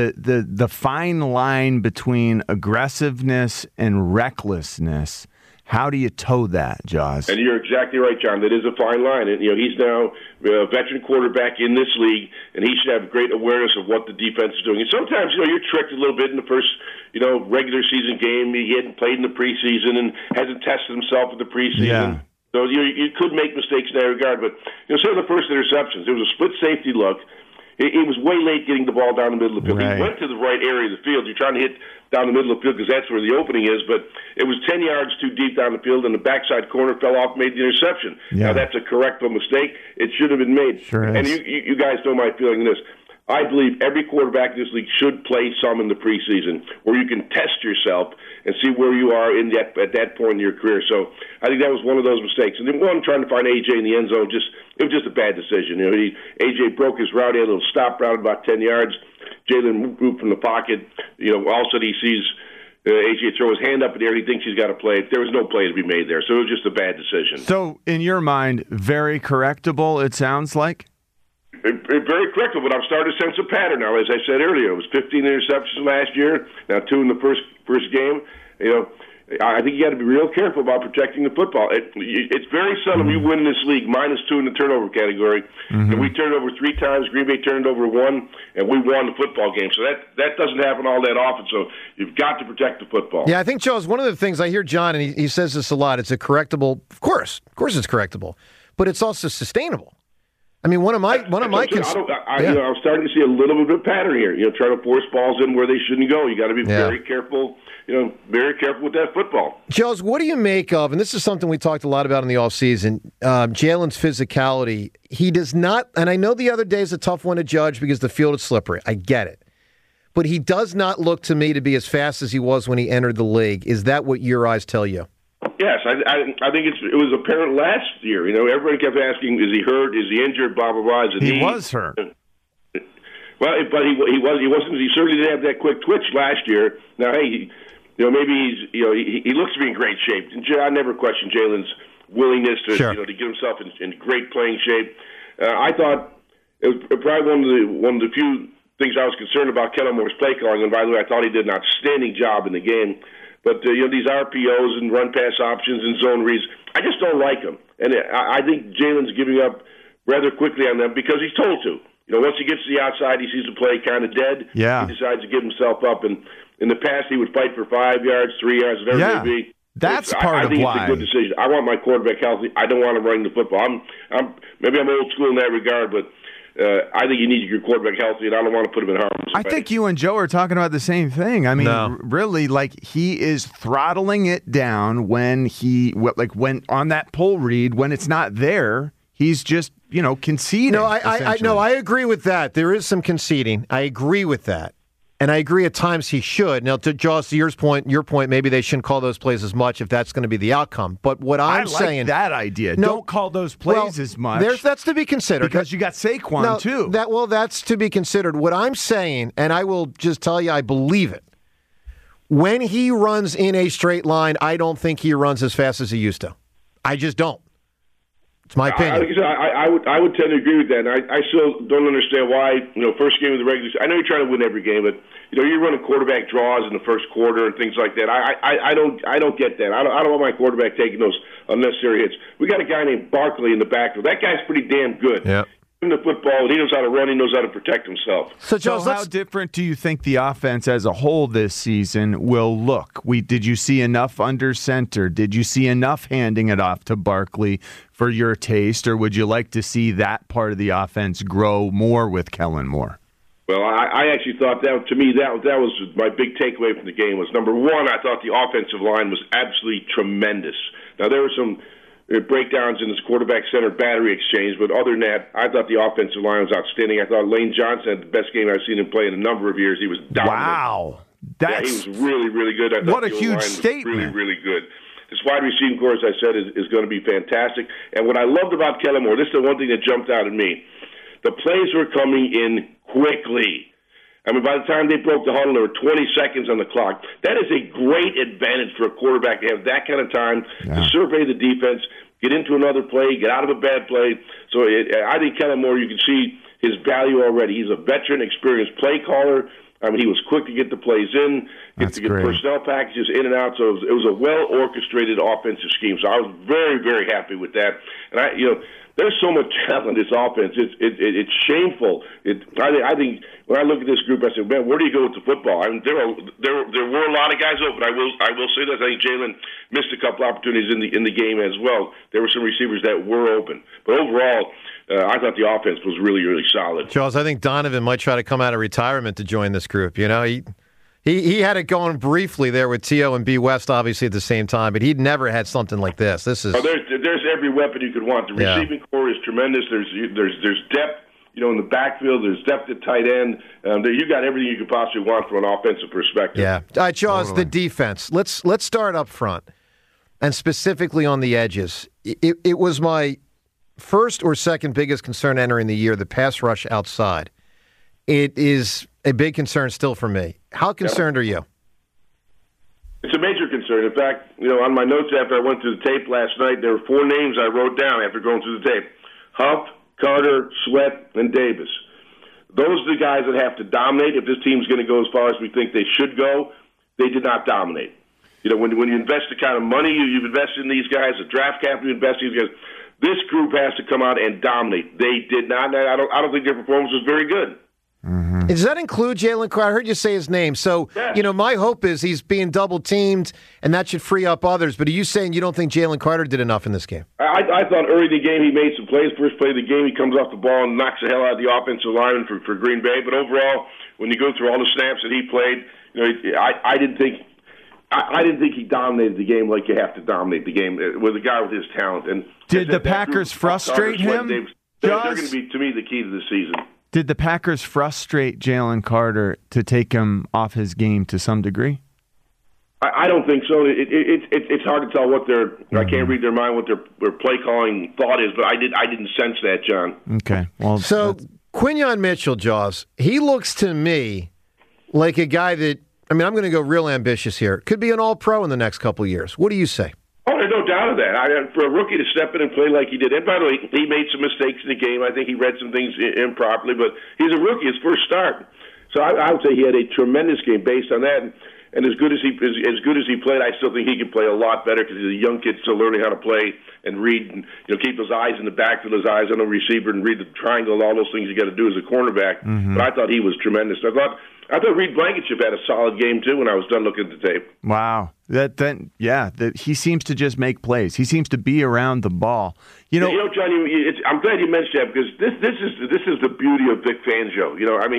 The fine line between aggressiveness and recklessness. How do you toe that, Jaws? And you're exactly right, John. That is a fine line. And he's now a veteran quarterback in this league, and he should have great awareness of what the defense is doing. And sometimes, you're tricked a little bit in the first, regular season game. He hadn't played in the preseason and hasn't tested himself in the preseason. Yeah. So you could make mistakes in that regard. But say the first interceptions, there was a split safety look. He was way late getting the ball down the middle of the field. Right. He went to the right area of the field. You're trying to hit down the middle of the field because that's where the opening is, but it was 10 yards too deep down the field, and the backside corner fell off, made the interception. Yeah. Now, that's a correctable mistake. It should have been made. Sure is. And you guys know my feeling on this. I believe every quarterback in this league should play some in the preseason where you can test yourself and see where you are at that point in your career. So I think that was one of those mistakes. And then one, trying to find A.J. in the end zone, it was just a bad decision. A.J. broke his route. He had a little stop route about 10 yards. Jalen moved from the pocket. All of a sudden he sees A.J. throw his hand up in the air. He thinks he's got to play. There was no play to be made there. So it was just a bad decision. So in your mind, very correctable, it sounds like? Very correctable, but I'm starting to sense a pattern now. As I said earlier, it was 15 interceptions last year, now 2 in the first game. I think you got to be real careful about protecting the football. It's very seldom you win in this league -2 in the turnover category. And we turned over 3 times. Green Bay turned over 1, and we won the football game. So that doesn't happen all that often. So you've got to protect the football. Yeah, I think, Joe, is one of the things I hear John, and he says this a lot. It's a correctable. Of course, it's correctable, but it's also sustainable. I mean, one of my. I'm starting to see a little bit of a pattern here. Trying to force balls in where they shouldn't go. You got to be very careful. Very careful with that football. Joes, what do you make of? And this is something we talked a lot about in the offseason. Jalen's physicality. He does not. And I know the other day is a tough one to judge because the field is slippery. I get it, but he does not look to me to be as fast as he was when he entered the league. Is that what your eyes tell you? Yes, I think it was apparent last year. Everybody kept asking, is he hurt? Is he injured? Blah, blah, blah. He was hurt. Well, but he wasn't. He certainly didn't have that quick twitch last year. Now, hey, maybe he looks to be in great shape. I never questioned Jalen's willingness to to get himself in great playing shape. I thought it was probably one of the few things I was concerned about Kellen Moore's play calling. And by the way, I thought he did an outstanding job in the game. But, these RPOs and run-pass options and zone reads, I just don't like them. And I think Jalen's giving up rather quickly on them because he's told to. Once he gets to the outside, he sees the play kind of dead. Yeah. He decides to give himself up. And in the past, he would fight for 5 yards, 3 yards, whatever it may be. That's part of why. I think it's a good decision. I want my quarterback healthy. I don't want him running the football. Maybe I'm old school in that regard, but I think you need your quarterback healthy, and I don't want to put him in harm's way. I think you and Joe are talking about the same thing. I mean, really, like he is throttling it down when when on that poll read, when it's not there, he's just, conceding. No, I agree with that. There is some conceding. I agree with that. And I agree at times he should. Now, to Jaws, to your point, maybe they shouldn't call those plays as much if that's going to be the outcome. But what I'm saying... I like that idea. No, don't call those plays as much. That's to be considered. Because you got Saquon, too. That's to be considered. What I'm saying, and I will just tell you I believe it, when he runs in a straight line, I don't think he runs as fast as he used to. I just don't. It's my opinion. I would tend to agree with that. And I still don't understand why, first game of the regular season. I know you're trying to win every game, but you're running quarterback draws in the first quarter and things like that. I don't get that. I don't want my quarterback taking those unnecessary hits. We got a guy named Barkley in the backfield. That guy's pretty damn good. Yeah. The football, he knows how to run, he knows how to protect himself. So how different do you think the offense as a whole this season will look? Did you see enough under center? Did you see enough handing it off to Barkley for your taste, or would you like to see that part of the offense grow more with Kellen Moore? Well, I actually thought that, to me, that was my big takeaway from the game was, number one, I thought the offensive line was absolutely tremendous. Now, there were some breakdowns in this quarterback-center battery exchange, but other than that, I thought the offensive line was outstanding. I thought Lane Johnson had the best game I've seen him play in a number of years. He was dominant. Wow. He was really, really good. I thought what a huge statement. Really, really good. This wide receiving core, as I said, is going to be fantastic. And what I loved about Kellen Moore, this is the one thing that jumped out at me. The plays were coming in quickly. I mean, by the time they broke the huddle, there were 20 seconds on the clock. That is a great advantage for a quarterback to have that kind of time to survey the defense, get into another play, get out of a bad play. So I think Kellen Moore, you can see his value already. He's a veteran, experienced play caller. I mean, he was quick to get the plays in, get personnel packages in and out. So it was a well-orchestrated offensive scheme. So I was very, very happy with that. And there's so much talent in this offense. It's shameful. I think when I look at this group, I said, man, where do you go with the football? I mean, there were a lot of guys open. I will say that. I think Jalen missed a couple opportunities in the game as well. There were some receivers that were open, but overall, I thought the offense was really, really solid. Charles, I think Donovan might try to come out of retirement to join this group. He had it going briefly there with T.O. and B. West, obviously, at the same time, but he'd never had something like this. There's every weapon you could want. The receiving core is tremendous. There's depth, in the backfield. There's depth at tight end. You got everything you could possibly want from an offensive perspective. Yeah. All right, Charles, the defense. Let's start up front, and specifically on the edges. It was my first or second biggest concern entering the year, the pass rush outside. It is a big concern still for me. How concerned are you? It's a major concern. In fact, on my notes after I went through the tape last night, there were 4 names I wrote down after going through the tape. Huff, Carter, Sweat, and Davis. Those are the guys that have to dominate. If this team's going to go as far as we think they should go, they did not dominate. When you invest the kind of money you've invested in these guys, the draft capital you invest in these guys, this group has to come out and dominate. They did not. I don't think their performance was very good. Mm-hmm. Does that include Jalen Carter? I heard you say his name. So, my hope is he's being double-teamed, and that should free up others. But are you saying you don't think Jalen Carter did enough in this game? I thought early in the game he made some plays. First play of the game, he comes off the ball and knocks the hell out of the offensive lineman for Green Bay. But overall, when you go through all the snaps that he played, I didn't think he dominated the game like you have to dominate the game with a guy with his talent. And did the Packers frustrate him? They're going to be, to me, the key to the season. Did the Packers frustrate Jalen Carter to take him off his game to some degree? I don't think so. It's hard to tell what their I can't read their mind, what their play calling thought is, but I didn't sense that, John. Okay. Well, so Quinyon Mitchell, Jaws, he looks to me like a guy that, I'm going to go real ambitious here, could be an all-pro in the next couple of years. What do you say? Oh, there's no doubt of that. For a rookie to step in and play like he did, and by the way, he made some mistakes in the game. I think he read some things improperly, but he's a rookie, his first start. So I would say he had a tremendous game based on that. And as good as he played, I still think he could play a lot better because he's a young kid still learning how to play and read and keep those eyes in the backfield, his eyes on the receiver, and read the triangle and all those things you got to do as a cornerback. Mm-hmm. But I thought he was tremendous. I thought I thought Reed Blankenship had a solid game, too, when I was done looking at the tape. Wow. He seems to just make plays. He seems to be around the ball. Johnny, I'm glad you mentioned that because this is the beauty of Vic Fangio.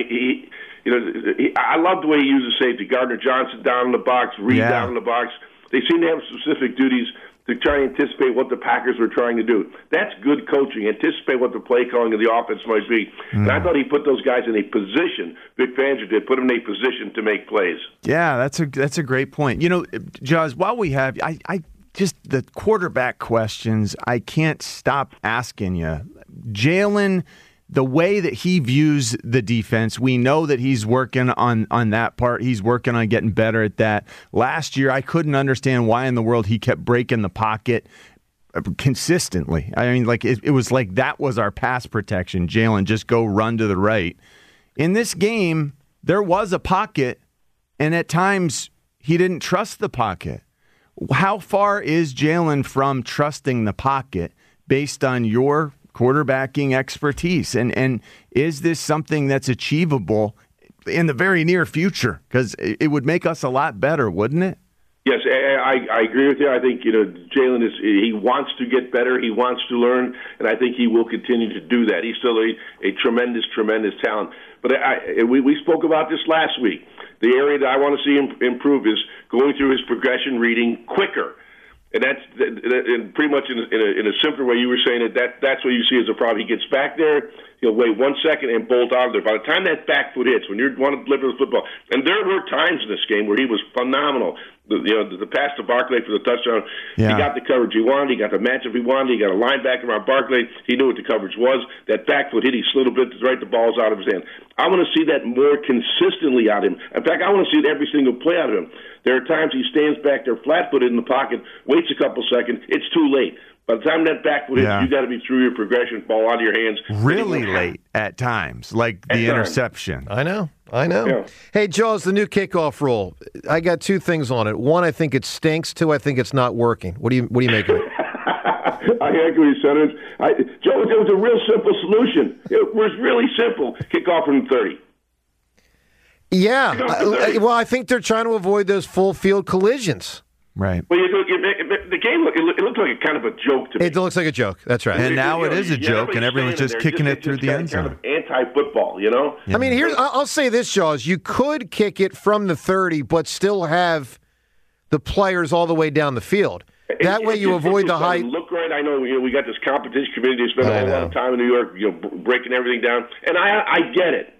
I love the way he uses safety. Gardner Johnson down in the box, Reed down in the box. They seem to have specific duties to try and anticipate what the Packers were trying to do. That's good coaching. Anticipate what the play calling of the offense might be. And I thought he put those guys in a position, Vic Fangio did, put them in a position to make plays. Yeah, that's a great point. Jaws, while we have, I just the quarterback questions, I can't stop asking you. Jalen, the way that he views the defense, we know that he's working on that part. He's working on getting better at that. Last year, I couldn't understand why in the world he kept breaking the pocket consistently. I mean, like it was like that was our pass protection. Jalen, just go run to the right. In this game, there was a pocket, and at times he didn't trust the pocket. How far is Jalen from trusting the pocket based on your quarterbacking expertise? And is this something that's achievable in the very near future? Because it would make us a lot better, wouldn't it? Yes, I agree with you. I think Jalen he wants to get better. He wants to learn, and I think he will continue to do that. He's still a tremendous talent. But we spoke about this last week. The area that I want to see him improve is going through his progression reading quicker. And that's pretty much in a simpler way. You were saying that's what you see as a problem. He gets back there, he'll wait 1 second and bolt out of there. By the time that back foot hits, when you want to deliver the football, and there were times in this game where he was phenomenal. The pass to Barkley for the touchdown, he got the coverage he wanted, he got the matchup he wanted, he got a linebacker around Barkley, he knew what the coverage was. That back foot hit, he slid a bit to the right, the ball's out of his hand. I want to see that more consistently out of him. In fact, I want to see it every single play out of him. There are times he stands back there flat-footed in the pocket, waits a couple seconds, it's too late. By the time that back foot hits, you got to be through your progression, ball out of your hands. Really late at times, like the interception. I know. Yeah. Hey, Jaws, the new kickoff rule. I got two things on it. One, I think it stinks. Two, I think it's not working. What do you make of it? I agree, Senator. Joe, it was a real simple solution. It was really simple. Kickoff from 30. Yeah. Well, I think they're trying to avoid those full field collisions. Right. Well, the game it looked like a kind of a joke to me. It looks like a joke. That's right. And now it is a joke, and everyone's just kicking it through the end zone. Kind of anti-football, Yeah. I mean, I'll say this, Jaws. You could kick it from the 30, but still have the players all the way down the field. That way you avoid the high. Look right. I know we got this competition committee. They spend a lot of time in New York, breaking everything down. And I get it.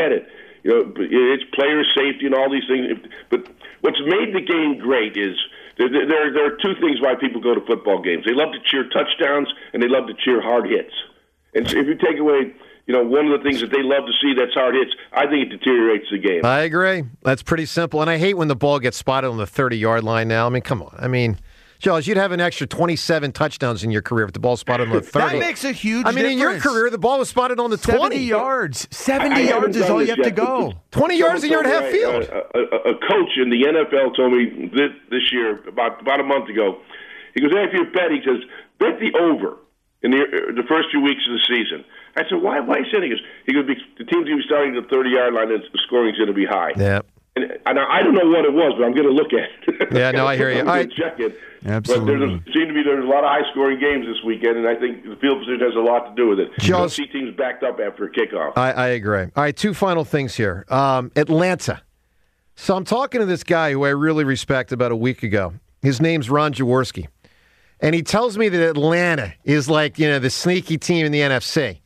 It's player safety and all these things. But what's made the game great is there are two things why people go to football games. They love to cheer touchdowns and they love to cheer hard hits. And so if you take away, one of the things that they love to see that's hard hits, I think it deteriorates the game. I agree. That's pretty simple. And I hate when the ball gets spotted on the 30-yard line now. I mean, come on. I mean, Jaws, you'd have an extra 27 touchdowns in your career if the ball spotted on the 30. That makes a huge difference. In your career, the ball was spotted on the 20. 70 yards. 70 yards is all you have to go. 20 yards and you're at half field. A coach in the NFL told me this year, about a month ago, he goes, hey, if you bet, he says, bet the over in the first few weeks of the season. I said, why is that? He goes, the team's going to be starting at the 30-yard line and the scoring's going to be high. Yeah. And I don't know what it was, but I'm going to look at it. Yeah, no, I hear you. I'm going to check it. Absolutely. But there's a lot of high-scoring games this weekend, and I think the field position has a lot to do with it. You don't see teams backed up after a kickoff. I agree. All right, two final things here. Atlanta. So I'm talking to this guy who I really respect about a week ago. His name's Ron Jaworski. And he tells me that Atlanta is like, the sneaky team in the NFC.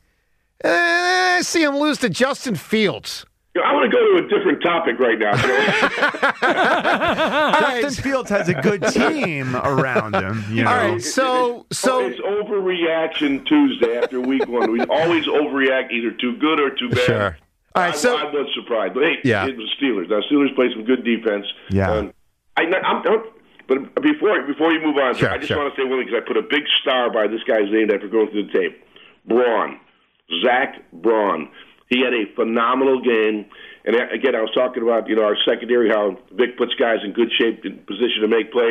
I see him lose to Justin Fields. I want to go to a different topic right now. Justin Fields has a good team around him. All right, so it's overreaction Tuesday after week one. We always overreact, either too good or too bad. Sure. All right, I was surprised, but hey, it was Steelers. Now Steelers play some good defense. Yeah. But before you move on, sure, I just want to say one thing because I put a big star by this guy's name after going through the tape. Zach Braun. He had a phenomenal game. And again, I was talking about, our secondary, how Vic puts guys in good shape, in position to make plays.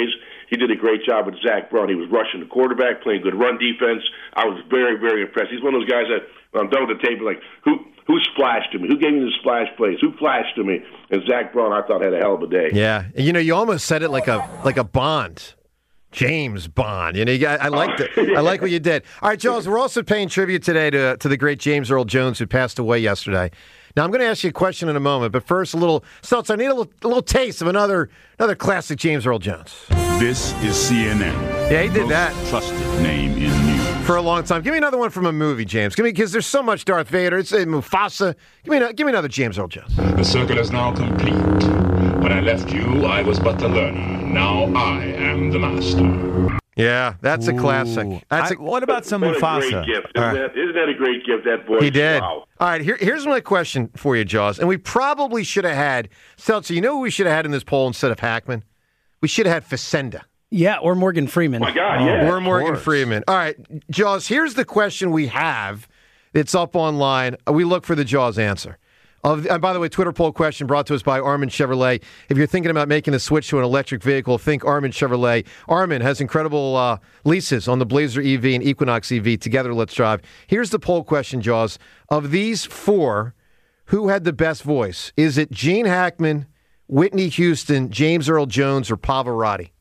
he did a great job with Zach Braun. He was rushing the quarterback, playing good run defense. I was very, very impressed. He's one of those guys that when I'm done with the tape, like, who splashed to me? Who gave me the splash plays? Who flashed to me? And Zach Braun, I thought, had a hell of a day. Yeah. You almost said it like a Bond. James Bond. I liked it. I like what you did. All right, Jaws, we're also paying tribute today to the great James Earl Jones, who passed away yesterday. Now, I'm going to ask you a question in a moment, but first, Seltz, I need a little taste of another classic James Earl Jones. This is CNN. Yeah, he did that. Trusted name in news. For a long time. Give me another one from a movie, James. Because there's so much Darth Vader. It's Mufasa. Give me another James Earl Jones. The circle is now complete. When I left you, I was but the learner. Now I am the master. Yeah, that's a classic. What about some What Mufasa? a great gift. All Isn't that a great gift, that voice? He did. Wow. All right, here's my question for you, Jaws. And we probably should have had, Seltzer, you know who we should have had in this poll instead of Hackman? We should have had Facenda. Yeah, or Morgan Freeman. Oh my God, yeah. Or Morgan Freeman. All right, Jaws, here's the question we have. It's up online. We look for the Jaws answer. And by the way, Twitter poll question brought to us by Armin Chevrolet. If you're thinking about making the switch to an electric vehicle, think Armin Chevrolet. Armin has incredible leases on the Blazer EV and Equinox EV. Together, let's drive. Here's the poll question, Jaws. Of these four, who had the best voice? Is it Gene Hackman, Whitney Houston, James Earl Jones, or Pavarotti?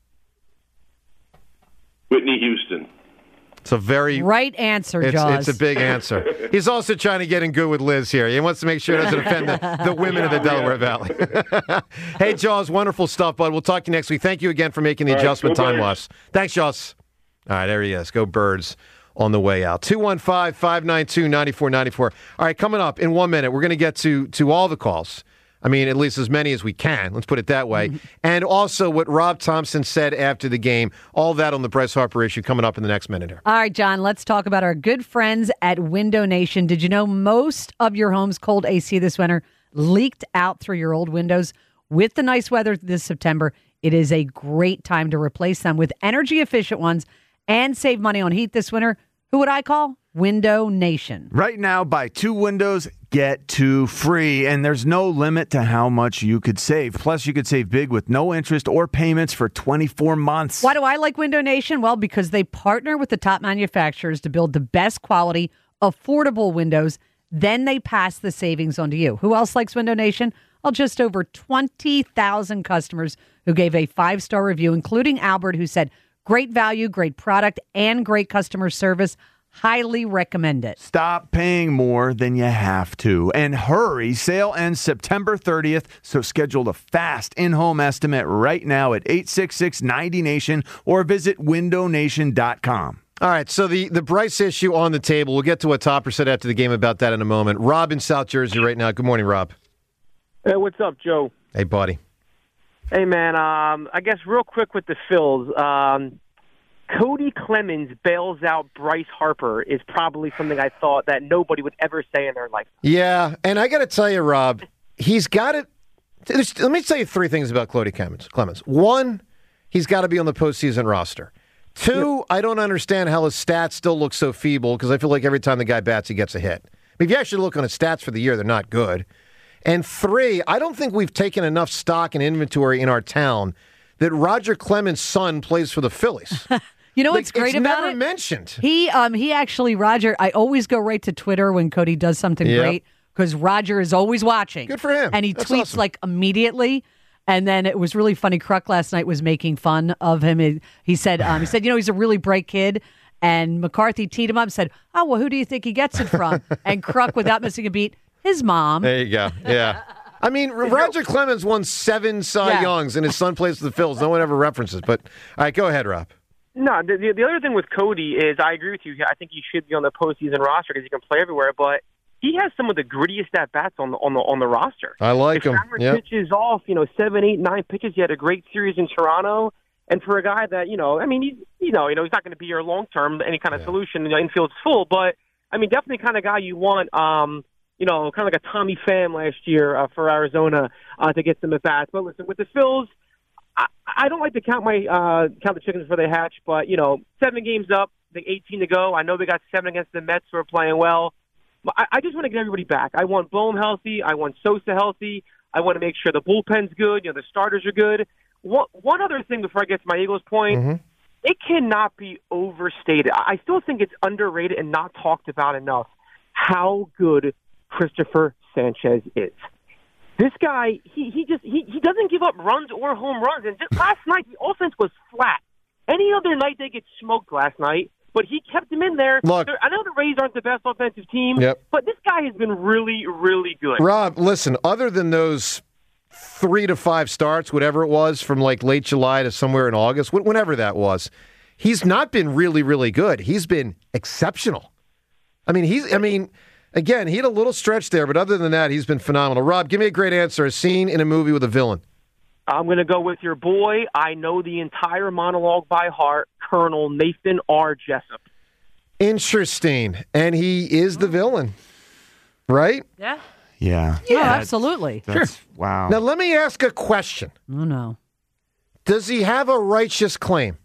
Whitney Houston. It's a very right answer, Jaws. It's a big answer. He's also trying to get in good with Liz here. He wants to make sure it doesn't offend the women of the Delaware Valley. Hey, Jaws, wonderful stuff, bud. We'll talk to you next week. Thank you again for making the adjustment time-wise. Thanks, Jaws. All right, there he is. Go Birds on the way out. 215-592-9494. All right, coming up in 1 minute, we're going to get to all the calls. I mean, at least as many as we can. Let's put it that way. And also what Rob Thompson said after the game. All that on the Bryce Harper issue coming up in the next minute here. All right, John, let's talk about our good friends at Window Nation. Did you know most of your home's cold AC this winter leaked out through your old windows? With the nice weather this September, it is a great time to replace them with energy-efficient ones and save money on heat this winter. Who would I call? Window Nation. Right now, buy 2 windows, get 2 free, and there's no limit to how much you could save. Plus, you could save big with no interest or payments for 24 months. Why do I like Window Nation? Well, because they partner with the top manufacturers to build the best quality, affordable windows. Then they pass the savings on to you. Who else likes Window Nation? Well, just over 20,000 customers who gave a 5-star review, including Albert, who said, great value, great product, and great customer service. Highly recommend it. Stop paying more than you have to. And hurry, sale ends September 30th, so schedule a fast in-home estimate right now at 866-90-NATION or visit windownation.com. All right, so the Bryce issue on the table. We'll get to what Topper said after the game about that in a moment. Rob in South Jersey right now. Good morning, Rob. Hey, what's up, Joe? Hey, buddy. Hey, man, I guess real quick with the Phils. Cody Clemens bails out Bryce Harper is probably something I thought that nobody would ever say in their life. Yeah, and I got to tell you, Rob, he's got it. Let me tell you 3 things about Cody Clemens. 1, he's got to be on the postseason roster. 2, I don't understand how his stats still look so feeble because I feel like every time the guy bats, he gets a hit. If you actually look on his stats for the year, they're not good. And 3, I don't think we've taken enough stock and inventory in our town that Roger Clemens' son plays for the Phillies. You know what's great about it? It's never mentioned. He actually, Roger, I always go right to Twitter when Cody does something great because Roger is always watching. Good for him. And he That's tweets awesome. like immediately. And then it was really funny. Kruk last night was making fun of him. He said, he's a really bright kid. And McCarthy teed him up and said, oh, well, who do you think he gets it from? And Kruk, without missing a beat, his mom. There you go. Yeah. I mean, Roger Clemens won 7 Cy Youngs, and his son plays for the Phils. No one ever references. But, all right, go ahead, Rob. No, the other thing with Cody is I agree with you. I think he should be on the postseason roster because he can play everywhere. But he has some of the grittiest at bats on the roster. I like him. If pitches off, 7, 8, 9 pitches. He had a great series in Toronto. And for a guy that he's not going to be your long term any kind of solution. Infield's full, but definitely the kind of guy you want. Kind of like a Tommy Pham last year for Arizona to get some at bats. But listen, with the Phils, I don't like to count the chickens before they hatch, but 7 games up, I think 18 to go. I know they got 7 against the Mets who are playing well. I just want to get everybody back. I want Bohm healthy. I want Sosa healthy. I want to make sure the bullpen's good. The starters are good. One other thing before I get to my Eagles point, it cannot be overstated. I still think it's underrated and not talked about enough how good Christopher Sanchez is. This guy, he doesn't give up runs or home runs. And just last night, the offense was flat. Any other night, they get smoked last night, but he kept them in there. Look, I know the Rays aren't the best offensive team, but this guy has been really, really good. Rob, listen, other than those 3 to 5 starts, whatever it was, from like late July to somewhere in August, whenever that was, he's not been really, really good. He's been exceptional. Again, he had a little stretch there, but other than that, he's been phenomenal. Rob, give me a great answer. A scene in a movie with a villain. I'm going to go with your boy. I know the entire monologue by heart, Colonel Nathan R. Jessup. Interesting. And he is the villain, right? Yeah. Yeah. Yeah, absolutely. Sure. Wow. Now, let me ask a question. Oh, no. Does he have a righteous claim?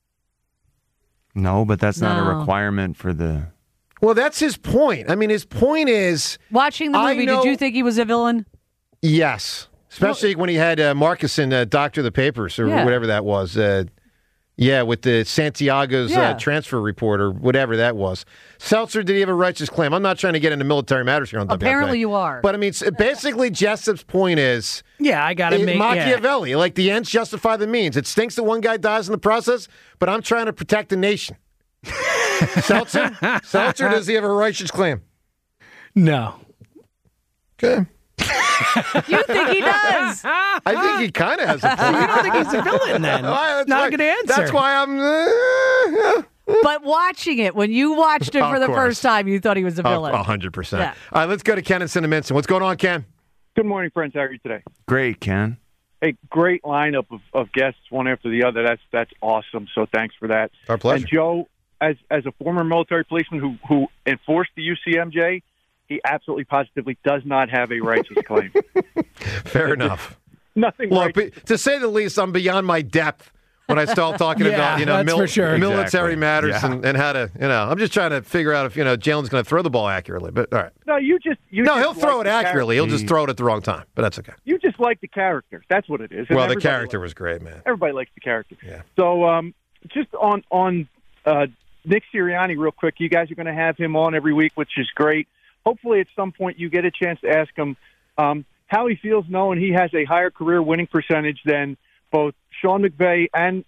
No, but that's not a requirement for the... Well, that's his point. I mean, his point is... Watching the movie, did you think he was a villain? Yes. Especially when he had Marcuson doctor the papers or whatever that was. With the Santiago's transfer report or whatever that was. Seltzer, did he have a righteous claim? I'm not trying to get into military matters here on WFA. Apparently you are. But, I mean, basically Jessup's point is... Yeah, I got to make... Machiavelli, like the ends justify the means. It stinks that one guy dies in the process, but I'm trying to protect the nation. Seltzer, does he have a righteous claim? No. Okay. You think he does? I think he kind of has a point. You don't think he's a villain then? Not a good answer. That's why I'm... But watching it, when you watched it for the first time, you thought he was a villain. 100%. Yeah. All right, let's go to Ken and Cinnamon. What's going on, Ken? Good morning, friends. How are you today? Great, Ken. A great lineup of guests, one after the other. That's awesome. So thanks for that. Our pleasure. And Joe, as a former military policeman who enforced the UCMJ, he absolutely positively does not have a righteous claim. Fair enough. Nothing. Look, to say the least, I'm beyond my depth when I start talking about for sure. military matters and how to I'm just trying to figure out if Jalen's going to throw the ball accurately. But all right. No, he'll throw it accurately. He'll just throw it at the wrong time. But that's okay. You just like the character. That's what it is. Well, the character was great, man. Everybody likes the character. Yeah. So just on Nick Sirianni, real quick. You guys are going to have him on every week, which is great. Hopefully, at some point, you get a chance to ask him how he feels knowing he has a higher career winning percentage than both Sean McVay and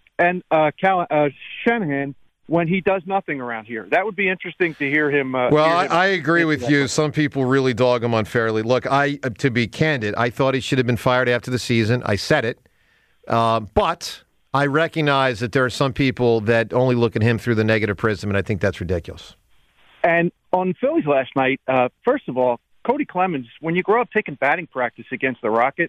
Shanahan when he does nothing around here. That would be interesting to hear him. I agree with you. Some people really dog him unfairly. Look, to be candid, I thought he should have been fired after the season. I said it. But I recognize that there are some people that only look at him through the negative prism, and I think that's ridiculous. And on Phillies last night, first of all, Cody Clemens, when you grow up taking batting practice against the Rocket,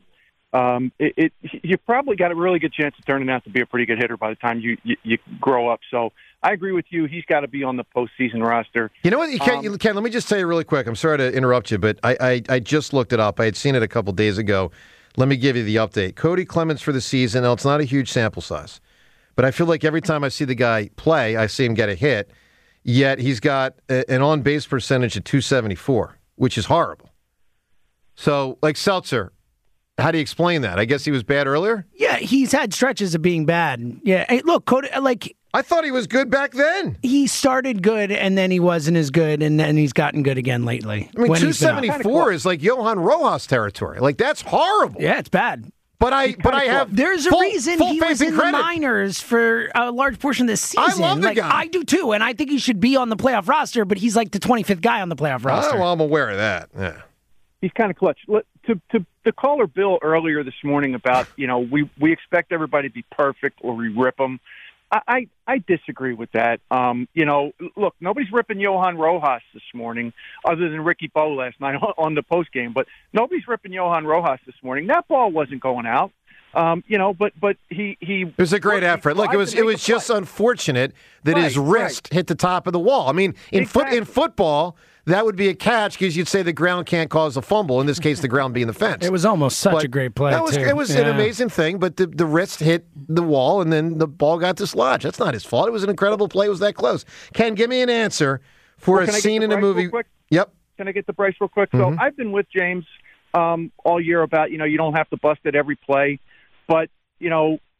you probably got a really good chance of turning out to be a pretty good hitter by the time you grow up. So I agree with you. He's got to be on the postseason roster. You know what, Ken, let me just tell you really quick. I'm sorry to interrupt you, but I just looked it up. I had seen it a couple days ago. Let me give you the update. Cody Clemens for the season. Now, it's not a huge sample size, but I feel like every time I see the guy play, I see him get a hit. Yet he's got an on-base percentage of .274, which is horrible. So, like Seltzer, how do you explain that? I guess he was bad earlier? Yeah, he's had stretches of being bad. Yeah, hey, look, Cody, I thought he was good back then. He started good, and then he wasn't as good, and then he's gotten good again lately. I mean, .274 is like Johan Rojas territory. Like, that's horrible. Yeah, it's bad. But I have There's a reason he was in the minors for a large portion of this season. I love the guy. I do too, and I think he should be on the playoff roster, but he's like the 25th guy on the playoff roster. Oh, well, I'm aware of that. Yeah. He's kind of clutch. To the caller Bill earlier this morning about, we expect everybody to be perfect or we rip them. I disagree with that. Look, nobody's ripping Johan Rojas this morning other than Ricky Bo last night on the postgame, but nobody's ripping Johan Rojas this morning. That ball wasn't going out. But he it was a great effort. Look, it was just unfortunate that his wrist hit the top of the wall. I mean, in football, that would be a catch because you'd say the ground can't cause a fumble. In this case, the ground being the fence. It was almost such a great play. It was an amazing thing, but the wrist hit the wall and then the ball got dislodged. That's not his fault. It was an incredible play. It was that close. Ken, give me an answer for a scene in a movie. Yep. Can I get the Bryce real quick? So I've been with James all year about, you don't have to bust at every play. But,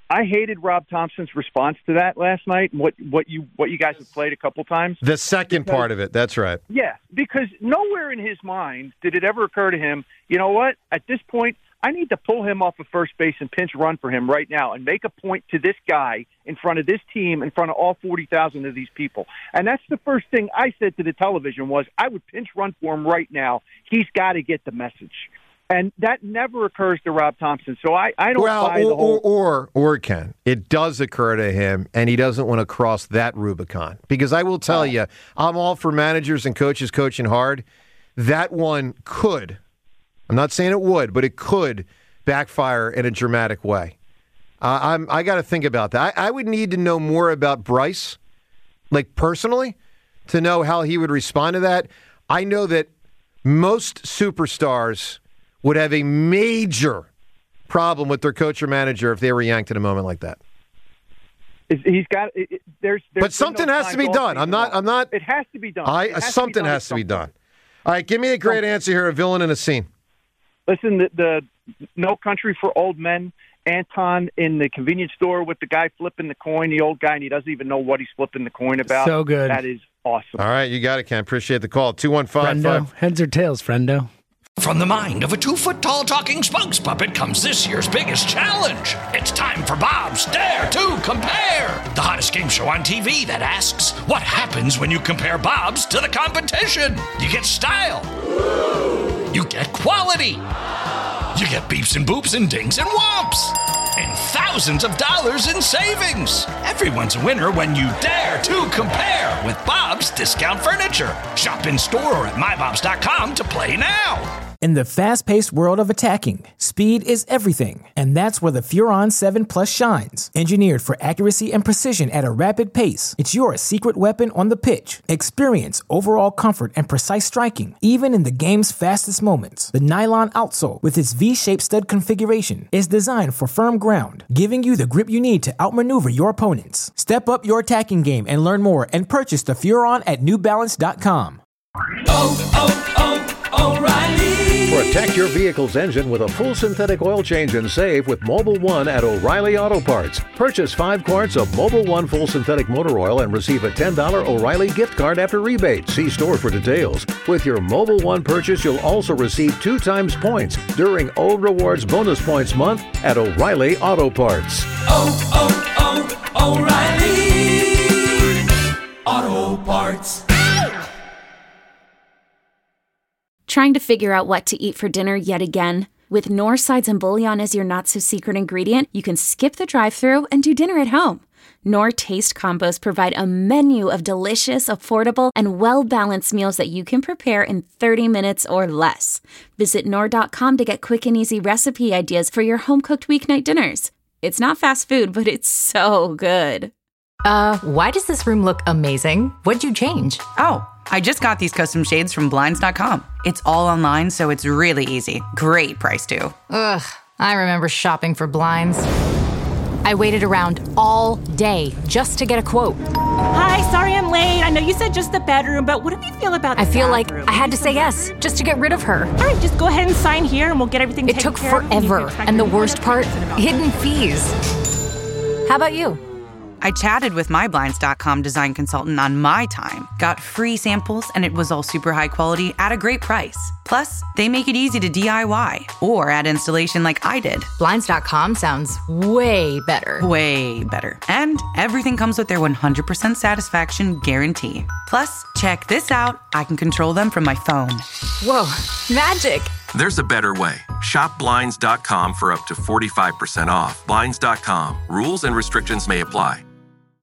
I hated Rob Thompson's response to that last night. What you guys have played a couple times. The second part of it. That's right. Yeah, because nowhere in his mind did it ever occur to him, you know what? At this point, I need to pull him off of first base and pinch run for him right now and make a point to this guy in front of this team, in front of all 40,000 of these people. And that's the first thing I said to the television was I would pinch run for him right now. He's got to get the message. And that never occurs to Rob Thompson. So I don't buy the whole... Or Ken, it does occur to him, and he doesn't want to cross that Rubicon. Because I will tell you, I'm all for managers and coaches coaching hard. That one could, I'm not saying it would, but it could backfire in a dramatic way. I got to think about that. I would need to know more about Bryce, like personally, to know how he would respond to that. I know that most superstars would have a major problem with their coach or manager if they were yanked in a moment like that. He's got. There's but something has to be done. I'm not. It has to be done. Something has to be done. All right, give me a great answer here. A villain in a scene. Listen, the No Country for Old Men. Anton in the convenience store with the guy flipping the coin, the old guy, and he doesn't even know what he's flipping the coin about. So good. That is awesome. All right, you got it, Ken. Appreciate the call. 215. Friendo. Heads or tails, friendo. From the mind of a 2-foot-tall talking spokes puppet comes this year's biggest challenge. It's time for Bob's Dare to Compare, the hottest game show on TV that asks, what happens when you compare Bob's to the competition? You get style. You get quality. You get beeps and boops and dings and whomps. And thousands of dollars in savings. Everyone's a winner when you dare to compare with Bob's Discount Furniture. Shop in store or at mybobs.com to play now. In the fast-paced world of attacking, speed is everything, and that's where the Furon 7 Plus shines. Engineered for accuracy and precision at a rapid pace, it's your secret weapon on the pitch. Experience overall comfort and precise striking, even in the game's fastest moments. The nylon outsole, with its V-shaped stud configuration, is designed for firm ground, giving you the grip you need to outmaneuver your opponents. Step up your attacking game and learn more and purchase the Furon at newbalance.com. O'Reilly. Protect your vehicle's engine with a full synthetic oil change and save with Mobil 1 at O'Reilly Auto Parts. Purchase 5 quarts of Mobil 1 full synthetic motor oil and receive a $10 O'Reilly gift card after rebate. See store for details. With your Mobil 1 purchase, you'll also receive 2 times points during O Rewards Bonus Points Month at O'Reilly Auto Parts. O'Reilly Auto Parts. Trying to figure out what to eat for dinner yet again? With Knorr sides and bouillon as your not-so-secret ingredient, you can skip the drive-thru and do dinner at home. Knorr Taste Combos provide a menu of delicious, affordable, and well-balanced meals that you can prepare in 30 minutes or less. Visit Knorr.com to get quick and easy recipe ideas for your home-cooked weeknight dinners. It's not fast food, but it's so good. Why does this room look amazing? What'd you change? Oh, I just got these custom shades from Blinds.com. It's all online, so it's really easy. Great price, too. Ugh, I remember shopping for blinds. I waited around all day just to get a quote. Hi, sorry I'm late. I know you said just the bedroom, but what do you feel about the I feel bathroom? like I had to say yes just to get rid of her. All right, just go ahead and sign here and we'll get everything taken care of. It took forever. And the worst part, hidden fees. How about you? I chatted with my Blinds.com design consultant on my time, got free samples, and it was all super high quality at a great price. Plus, they make it easy to DIY or add installation like I did. Blinds.com sounds way better. Way better. And everything comes with their 100% satisfaction guarantee. Plus, check this out. I can control them from my phone. Whoa, magic. There's a better way. Shop Blinds.com for up to 45% off. Blinds.com. Rules and restrictions may apply.